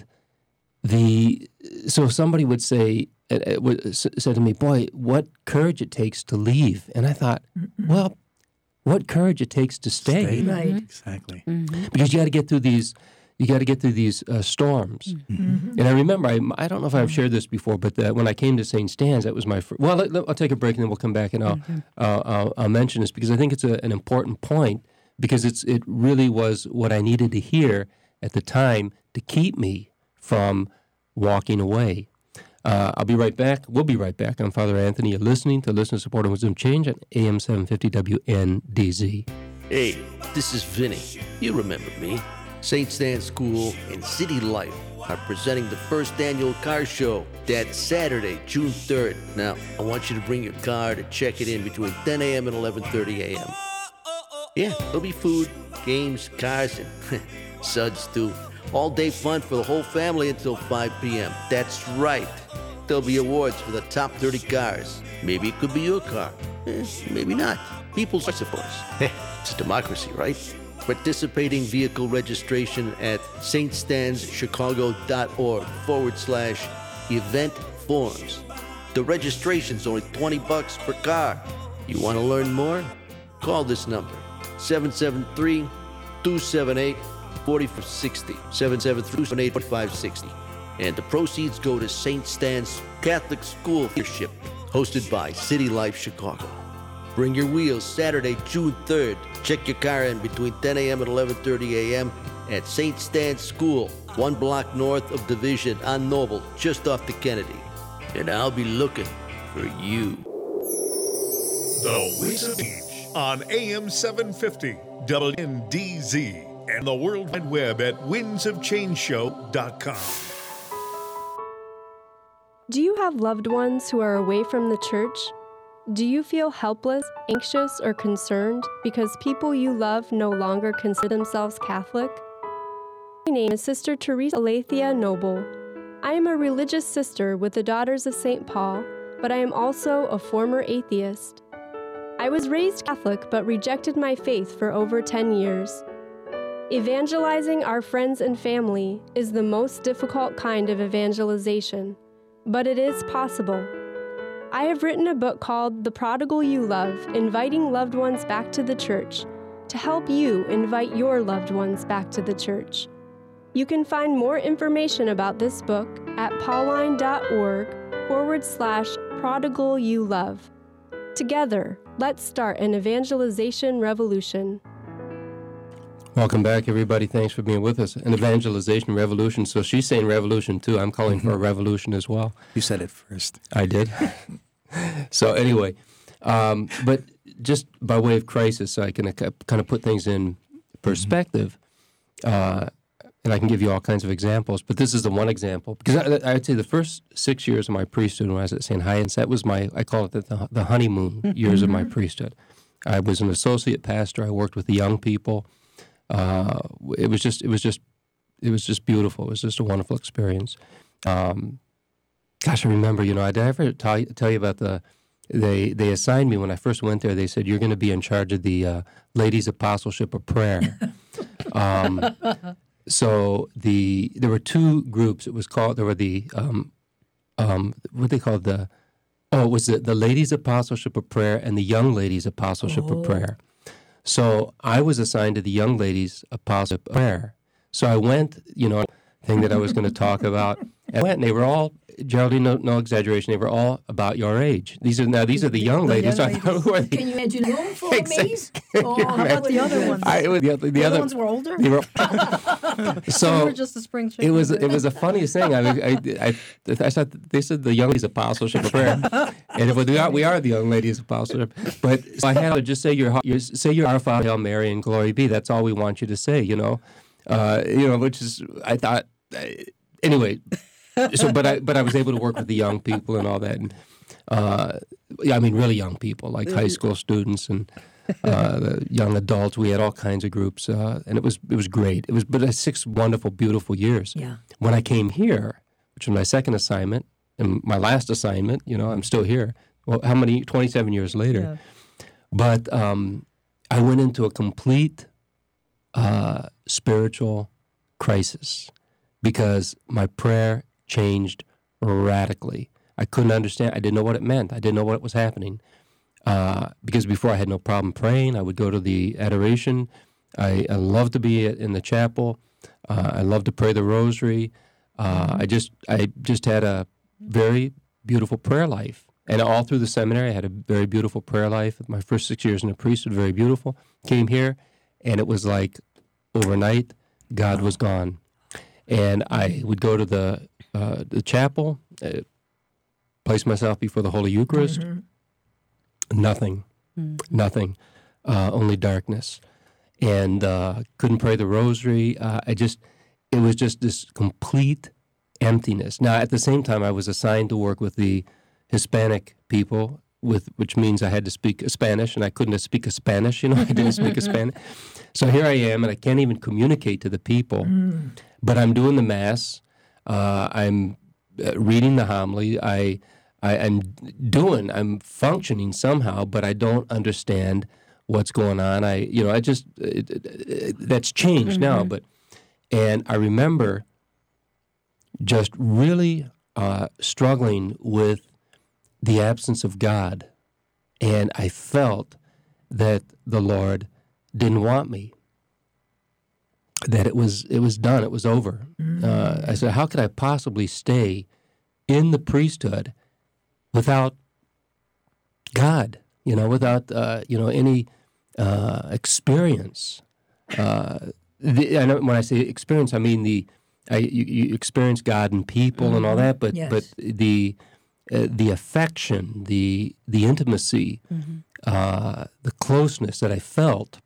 the, so somebody would say, it, it would, s- said to me, boy, what courage it takes to leave. And I thought, well, what courage it takes to stay. Stay. Right. Exactly. Because you got to get through these, you got to get through these uh, storms. And I remember, I, I don't know if I've shared this before, but the, when I came to Saint Stan's, that was my first. Well, let, let- I'll take a break and then we'll come back and I'll, uh, I'll, I'll mention this because I think it's a, an important point because it's it really was what I needed to hear at the time to keep me from walking away. Uh, I'll be right back. We'll be right back. I'm Father Anthony. You're listening to Listener Support and Wisdom Change at A M seven fifty W N D Z. Hey, this is Vinny. You remember me. Saint Stan School and City Life are presenting the first annual car show. That's Saturday, June third. Now, I want you to bring your car to check it in between ten a.m. and eleven thirty a.m. Yeah, there'll be food, games, cars, and suds too. All day fun for the whole family until five p.m. That's right. There'll be awards for the top thirty cars. Maybe it could be your car. Eh, maybe not. People's choice, of course. It's a democracy, right? Participating vehicle registration at ststanschicago.org forward slash event forms. The registration's only twenty bucks per car. You want to learn more? Call this number, seven seven three, two seven eight, four four six zero, seven seven three, two seven eight, four five six zero. And the proceeds go to Saint Stan's Catholic School Leadership, hosted by City Life Chicago. Bring your wheels Saturday, June third. Check your car in between ten a.m. and eleven thirty a.m. at Saint Stan's School, one block north of Division on Noble, just off the Kennedy. And I'll be looking for you. The Winds of Change on A M seven fifty, W N D Z, and the World Wide Web at winds of change show dot com. Do you have loved ones who are away from the church? Do you feel helpless, anxious, or concerned because people you love no longer consider themselves Catholic? My name is Sister Teresa Alethea Noble. I am a religious sister with the Daughters of Saint Paul, but I am also a former atheist. I was raised Catholic but rejected my faith for over ten years. Evangelizing our friends and family is the most difficult kind of evangelization, but it is possible. I have written a book called The Prodigal You Love, Inviting Loved Ones Back to the Church, to help you invite your loved ones back to the church. You can find more information about this book at pauline.org forward slash prodigal you love. Together, let's start an evangelization revolution. Welcome back, everybody. Thanks for being with us. An evangelization revolution. So she's saying revolution, too. I'm calling for a revolution as well. You said it first. I did. So anyway, um, but just by way of crisis, so I can uh, kind of put things in perspective, uh, and I can give you all kinds of examples, but this is the one example. Because I, I'd say the first six years of my priesthood when I was at Saint Hyacinthe, that was my, I call it the, the honeymoon years of my priesthood. I was an associate pastor. I worked with the young people. Uh, it was just, it was just, it was just beautiful. It was just a wonderful experience. Um, gosh, I remember, you know, did I ever tell, tell you about the, they they assigned me when I first went there, they said, you're going to be in charge of the uh, Ladies' Apostleship of Prayer. um, so the, there were two groups. It was called, there were the, um, um, what they called the, oh, it was the, the Ladies' Apostleship of Prayer and the Young Ladies' Apostleship oh. of Prayer. So I was assigned to the Young Ladies' Apostleship of Prayer. So I went, you know, thing that I was going to talk about, and I went, and they were all, Geraldine, no, no exaggeration, they were all about your age. These are now these are the young the ladies. Young I thought, who are they? Can you imagine a room full of me? Oh, how about the other ones? I, the, the, the, the other other ones were older? They were, so we were just a spring chicken. it was it was the funniest thing. I I, I, I thought they said the Young Ladies' Apostleship of Prayer, and if we are we are the Young Ladies' Apostleship. But so I had to just say your, your say your Our Father, Hail Mary, and Glory Be. That's all we want you to say. You know, uh, you know, which is I thought uh, anyway. So, but I but I was able to work with the young people and all that, and uh, yeah, I mean, really young people, like high school students and uh, the young adults. We had all kinds of groups, uh, and it was it was great. It was but uh, six wonderful, beautiful years. Yeah. When I came here, which was my second assignment and my last assignment, you know, I'm still here. Well, how many? twenty-seven years later. Yeah. But um, I went into a complete uh, spiritual crisis because my prayer changed radically. I couldn't understand. I didn't know what it meant. I didn't know what was happening. Uh, because before I had no problem praying. I would go to the adoration. I, I loved to be in the chapel. Uh, I loved to pray the rosary. Uh, I just I just had a very beautiful prayer life. And all through the seminary, I had a very beautiful prayer life. My first six years in the priesthood, very beautiful. Came here, and it was like overnight, God was gone. And I would go to the uh, the chapel, uh, place myself before the Holy Eucharist. Mm-hmm. Nothing, mm-hmm. nothing, uh, only darkness. And uh, couldn't pray the rosary. Uh, I just, it was just this complete emptiness. Now, at the same time, I was assigned to work with the Hispanic people, with which means I had to speak Spanish, and I couldn't speak a Spanish, you know, I didn't speak a Spanish. So here I am, and I can't even communicate to the people, mm. but I'm doing the Mass, uh, I'm uh, reading the homily, I, I, I'm doing, I'm functioning somehow, but I don't understand what's going on. I, you know, I just, it, it, it, that's changed mm-hmm. now, but, and I remember just really uh, struggling with the absence of God, and I felt that the Lord didn't want me. That it was it was done. It was over. Mm. Uh, I said, how could I possibly stay in the priesthood without God? You know, without uh, you know any uh, experience. Uh, the, I know when I say experience, I mean the I, you, you experience God in people mm-hmm. and all that, but yes. but the uh, the affection, the the intimacy, mm-hmm. uh, the closeness that I felt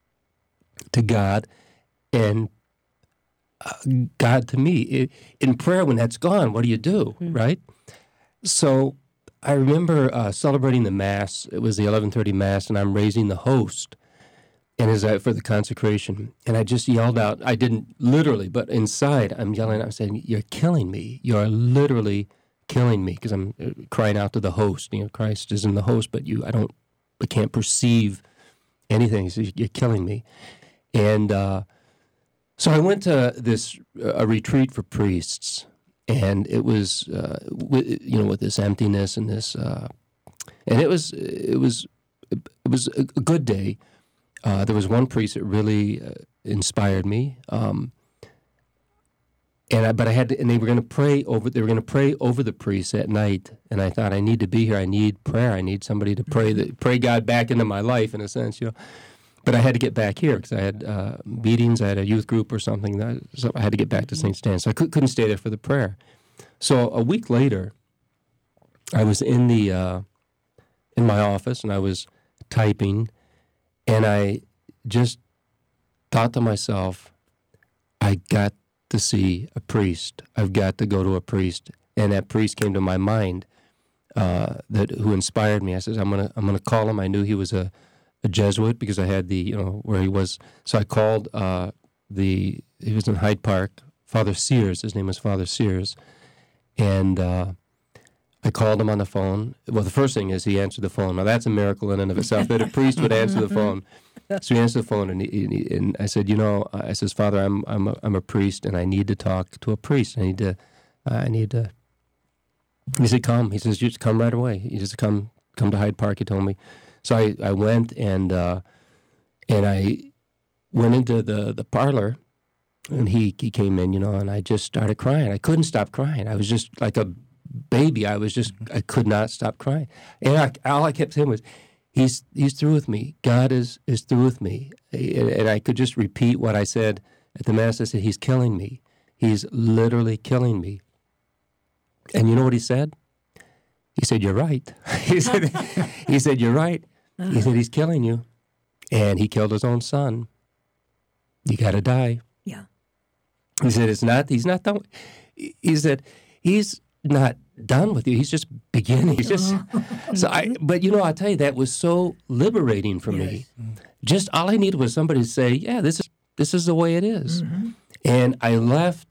to God. And uh, God to me. It, in prayer, when that's gone, what do you do, mm-hmm. right? So I remember uh, celebrating the Mass. It was the eleven thirty Mass, and I'm raising the host and as I, for the consecration. And I just yelled out, I didn't literally, but inside I'm yelling, I'm saying, you're killing me. You're literally killing me, because I'm crying out to the host. You know, Christ is in the host, but you, I don't, I can't perceive anything. He says, you're killing me. And uh, so I went to this a retreat for priests, and it was uh, with, you know with this emptiness and this, uh, and it was it was it was a good day. Uh, there was one priest that really uh, inspired me, um, and I, but I had to, and they were going to pray over they were going to pray over the priests at night, and I thought, I need to be here. I need prayer. I need somebody to pray the, pray God back into my life, in a sense, you know. But I had to get back here because I had uh, meetings. I had a youth group or something. That, so I had to get back to Saint Stan. So I could, couldn't stay there for the prayer. So a week later, I was in the uh, in my office, and I was typing, and I just thought to myself, I got to see a priest. I've got to go to a priest. And that priest came to my mind, uh, that who inspired me. I said, I'm gonna I'm gonna call him. I knew he was a a Jesuit, because I had the, you know, where he was. So I called uh, the, he was in Hyde Park, Father Sears. His name was Father Sears. And uh, I called him on the phone. Well, the first thing is he answered the phone. Now, that's a miracle in and of itself, that a priest would answer the phone. So he answered the phone, and, he, and I said, you know, I says, Father, I'm I'm a, I'm a priest, and I need to talk to a priest. I need to, uh, I need to. He said, come. He says, you just come right away. You just come, come to Hyde Park, he told me. So I, I went, and uh, and I went into the, the parlor, and he, he came in, you know, and I just started crying. I couldn't stop crying. I was just like a baby. I was just, I could not stop crying. And I, all I kept saying was, he's he's through with me. God is, is through with me. And, and I could just repeat what I said at the Mass. I said, he's killing me. He's literally killing me. And you know what he said? He said, you're right. he said, he said, you're right. Uh-huh. He said, he's killing you. And he killed his own son. You got to die. Yeah. He said, it's not, he's not done. He said, he's not done with you. He's just beginning. He's just, so I, but you know, I'll tell you, that was so liberating for yes. me. Just all I needed was somebody to say, yeah, this is, this is the way it is. Mm-hmm. And I left.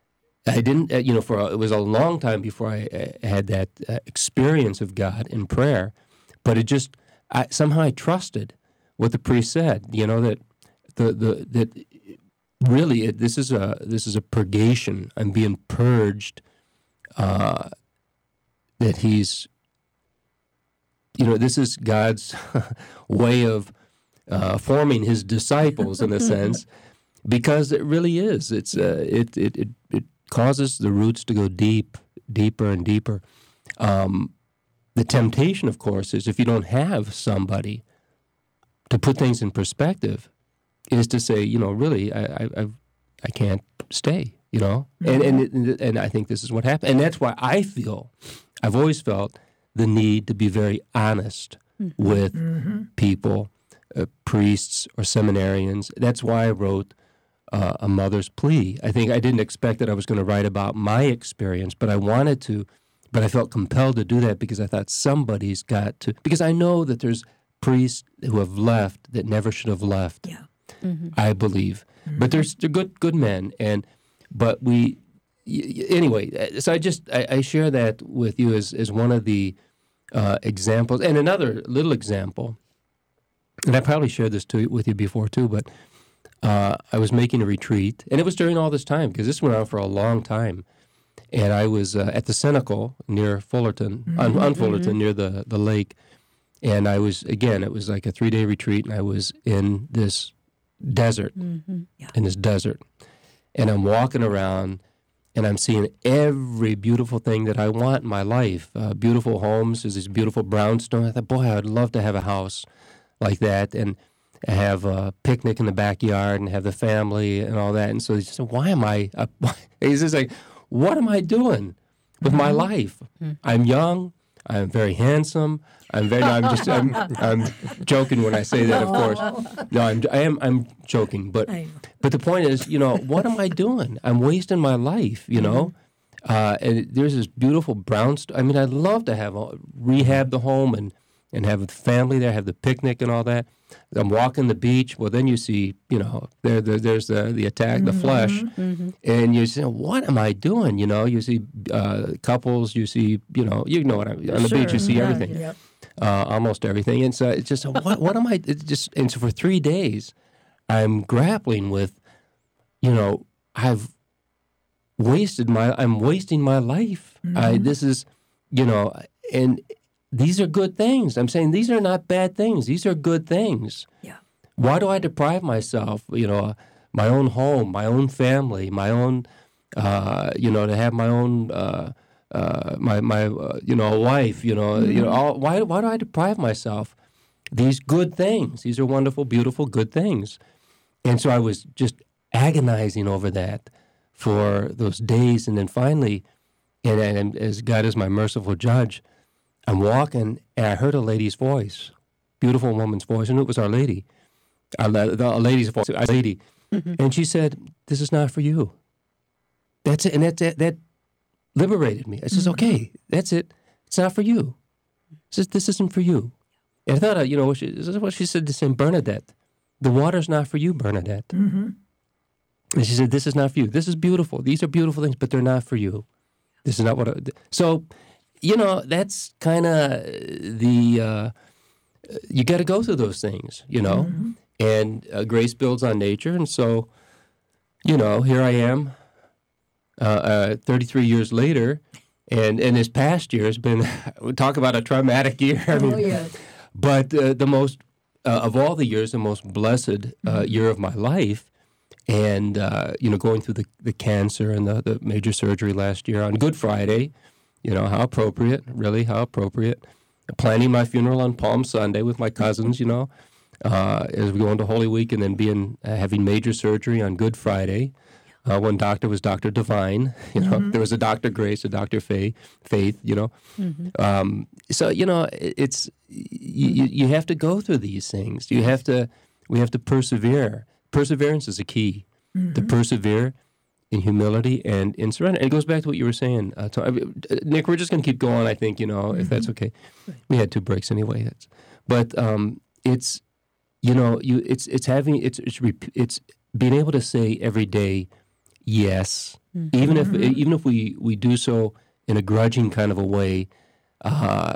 I didn't, uh, you know, for a, it was a long time before I uh, had that uh, experience of God in prayer, but it just, I, somehow I trusted what the priest said, you know, that the, the, that really it, this is a, this is a purgation. I'm being purged, uh, that he's, you know, this is God's way of uh, forming his disciples in a sense, because it really is. It's, uh, it, it, it, it, causes the roots to go deep, deeper and deeper. Um, the temptation, of course, is if you don't have somebody to put things in perspective, is to say, you know, really, I, I, I've, I can't stay, you know? Mm-hmm. And, and, and I think this is what happened. And that's why I feel, I've always felt the need to be very honest mm-hmm. with mm-hmm. people, uh, priests or seminarians. That's why I wrote Uh, a Mother's Plea. I think I didn't expect that I was going to write about my experience, but I wanted to, but I felt compelled to do that because I thought somebody's got to, because I know that there's priests who have left that never should have left. Yeah. Mm-hmm. I believe. Mm-hmm. But there's they're good good men, and but we anyway, so I just I, I share that with you as, as one of the uh, examples. And another little example, and I probably shared this to, with you before too, but Uh, I was making a retreat, and it was during all this time, because this went on for a long time. and I was uh, at the Cenacle near Fullerton, mm-hmm. on, on Fullerton, mm-hmm. near the, the lake. And I was, again, it was like a three-day retreat, and I was in this desert, mm-hmm. yeah. in this desert. And I'm walking around, and I'm seeing every beautiful thing that I want in my life. Uh, beautiful homes, there's these beautiful brownstone. I thought, boy, I'd love to have a house like that, and have a picnic in the backyard, and have the family and all that. And so he said, why am I, uh, he's just like, what am I doing with mm-hmm. my life? Mm-hmm. I'm young. I'm very handsome. I'm very. No, I'm just. I'm, I'm joking when I say that. Of course, no. I'm. I am. I'm joking. But, but the point is, you know, what am I doing? I'm wasting my life. You know, uh, and there's this beautiful brownstone. I mean, I'd love to have a, rehab the home and and have the family there, have the picnic and all that. I'm walking the beach. Well, then you see, you know, there, there there's the the attack, the mm-hmm, flesh, mm-hmm. and you say, what am I doing? You know, you see uh, couples, you see, you know, you know what I'm on the sure. beach. You see yeah, everything, yeah. uh, almost everything. And so it's just, what what am I? It's just, and so for three days, I'm grappling with, you know, I've wasted my, I'm wasting my life. Mm-hmm. I this is, you know, and. These are good things. I'm saying these are not bad things. These are good things. Yeah. Why do I deprive myself, you know, my own home, my own family, my own, uh, you know, to have my own, uh, uh, my, my uh, you know, wife, you know, mm-hmm. you know, all, why, why do I deprive myself these good things? These are wonderful, beautiful, good things. And so I was just agonizing over that for those days. And then finally, and, and as God is my merciful judge, I'm walking, and I heard a lady's voice, beautiful woman's voice, and it was Our Lady, a, a lady's voice, a lady, mm-hmm. and she said, "This is not for you." That's it, and that that, that liberated me. I says, mm-hmm. "Okay, that's it. It's not for you." She says, "This isn't for you." And I thought, you know, she, this is what she said to Saint Bernadette: "The water's not for you, Bernadette." Mm-hmm. And she said, "This is not for you. This is beautiful. These are beautiful things, but they're not for you. This is not what." I, so. You know, that's kind of the, uh, you got to go through those things, you know, mm-hmm. and uh, grace builds on nature. And so, you know, here I am uh, uh, thirty-three years later, and, and this past year has been, we talk about a traumatic year. I mean, oh, yeah. But uh, the most, uh, of all the years, the most blessed uh, mm-hmm. year of my life. And, uh, you know, going through the, the cancer and the, the major surgery last year on Good Friday. You know, how appropriate, really, how appropriate. Planning my funeral on Palm Sunday with my cousins, you know, uh, as we go into Holy Week, and then being uh, having major surgery on Good Friday. Uh, one doctor was Doctor Divine, you know. Mm-hmm. There was a Doctor Grace, a Doctor Faith, Faith, you know. Mm-hmm. Um, so, you know, it's, you, you have to go through these things. You have to, we have to persevere. Perseverance is a key. Mm-hmm. To persevere in humility and in surrender. And it goes back to what you were saying, uh, Tom. Nick, we're just going to keep going, I think, you know, mm-hmm. if that's okay. We had two breaks anyway. That's, but um, it's, you know, you it's it's having, it's it's, it's being able to say every day, yes, mm-hmm. even if even if we, we do so in a grudging kind of a way. Uh,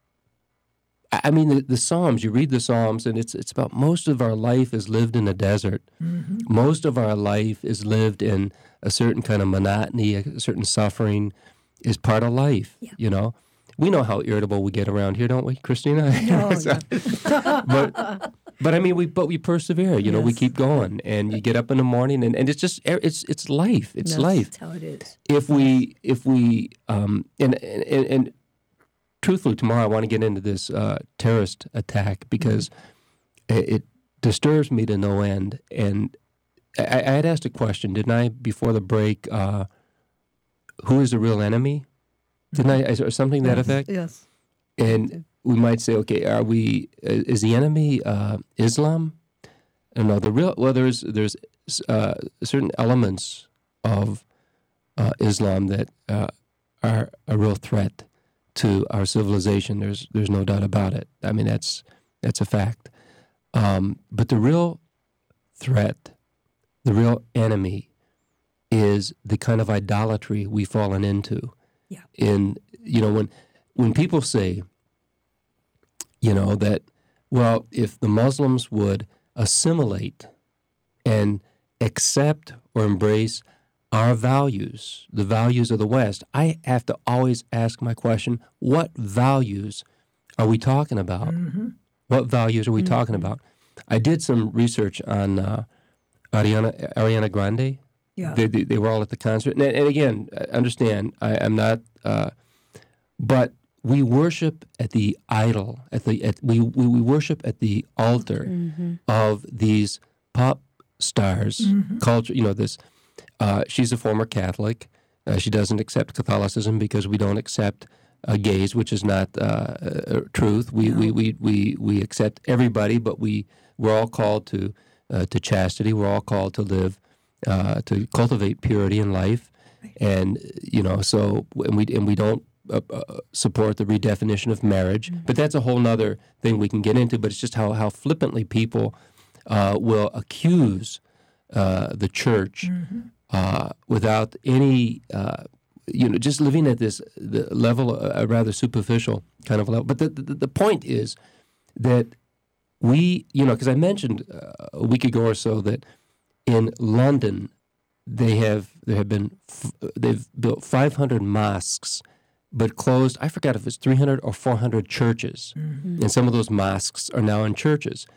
I mean, the, the Psalms, you read the Psalms, and it's it's about most of our life is lived in a desert. Mm-hmm. Most of our life is lived in a certain kind of monotony, a certain suffering is part of life, yeah. you know. We know how irritable we get around here, don't we, Christina? Oh, so, but, but I mean, we but we persevere, you know, yes. we keep going, and you get up in the morning, and, and it's just, it's it's life, it's That's life. how it is. If we, if we, um, and, and, and, and truthfully, tomorrow I want to get into this uh, terrorist attack because mm-hmm. it, it disturbs me to no end. And I, I had asked a question, didn't I, before the break? Uh, who is the real enemy? Didn't I? Or something to yes. that effect? Yes. And we might say, okay, are we? Is the enemy uh, Islam? No, the real. Well, there's there's uh, certain elements of uh, Islam that uh, are a real threat to our civilization. There's there's no doubt about it. I mean, that's that's a fact. Um, but the real threat, the real enemy, is the kind of idolatry we've fallen into. Yeah. In you know when when people say, you know that, well, if the Muslims would assimilate and accept or embrace our values, the values of the West, I have to always ask my question, what values are we talking about? Mm-hmm. What values are we mm-hmm. talking about? I did some research on uh, Ariana Ariana Grande. Yeah. They, they, they were all at the concert. And, and again, understand, I, I'm not, uh, but we worship at the idol, at the at, we, we, we worship at the altar mm-hmm. of these pop stars, mm-hmm. culture, you know, this, uh, she's a former Catholic. Uh, she doesn't accept Catholicism because we don't accept uh, gays, which is not uh, uh, truth. We, no. we, we, we, we accept everybody, but we, we're all called to, uh, to chastity. We're all called to live Uh, to cultivate purity in life, and you know, so and we and we don't uh, uh, support the redefinition of marriage. Mm-hmm. But that's a whole other thing we can get into. But it's just how how flippantly people uh, will accuse uh, the church mm-hmm. uh, without any, uh, you know, just living at this the level, a rather superficial kind of level. But the the, the point is that we, you know, because I mentioned uh, a week ago or so that. In London, they have there have been they've built five hundred mosques, but closed. I forgot if it's three hundred or four hundred churches, mm-hmm. and some of those mosques are now in churches.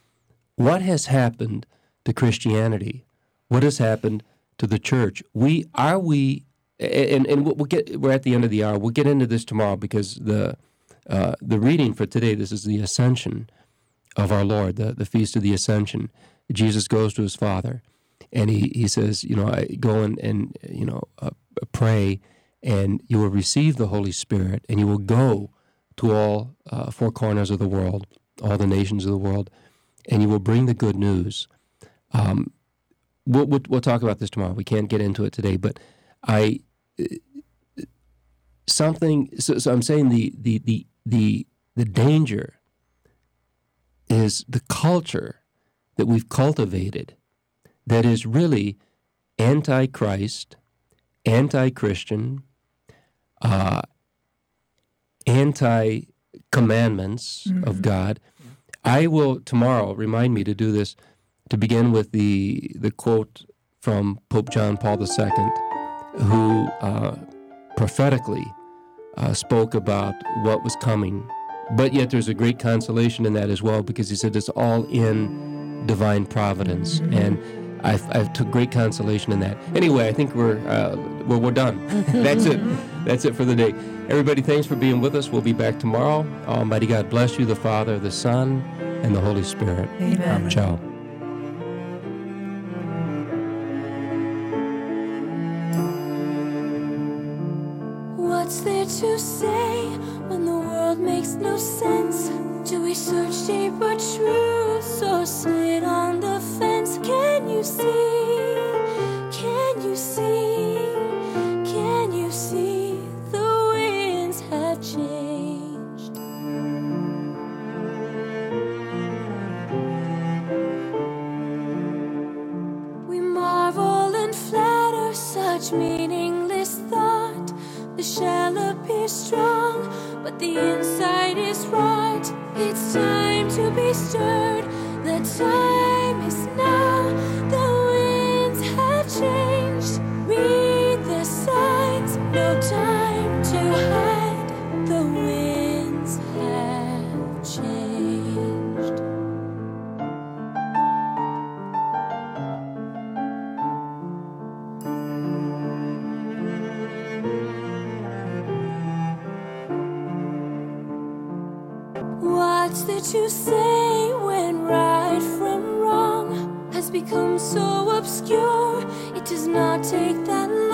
What has happened to Christianity? What has happened to the church? We are we, and and we'll get. We're at the end of the hour. We'll get into this tomorrow because the uh, the reading for today. This is the Ascension of our Lord, the the feast of the Ascension. Jesus goes to his Father, and he, he says, you know, I go and, and you know, uh, pray, and you will receive the Holy Spirit, and you will go to all uh, four corners of the world, all the nations of the world, and you will bring the good news. Um, we'll, we'll, we'll talk about this tomorrow. We can't get into it today, but I, something, so, so I'm saying the, the, the, the, the danger is the culture that we've cultivated that is really anti-Christ, anti-Christian, uh, anti-commandments mm-hmm. of God. I will tomorrow, remind me to do this, to begin with the the quote from Pope John Paul the Second, who uh, prophetically uh, spoke about what was coming. But yet there's a great consolation in that as well, because he said it's all in divine providence, and I I took great consolation in that. Anyway, I think we're uh, we're, we're done. That's it. That's it for the day. Everybody, thanks for being with us. We'll be back tomorrow. Almighty God bless you, the Father, the Son, and the Holy Spirit. Amen. Ciao. What's there to say when the world makes no sense? Do we search deeper truths or sit on the fence? Can you see? Can you see? Can you see the winds have changed? We marvel and flatter such meaningless thought. The shell appears strong, but the inside is right. It's time to be stirred. The time is now. The winds have changed. Read the signs. No time to hide. The winds have changed. What's there to say when right from wrong has become so obscure? It does not take that long.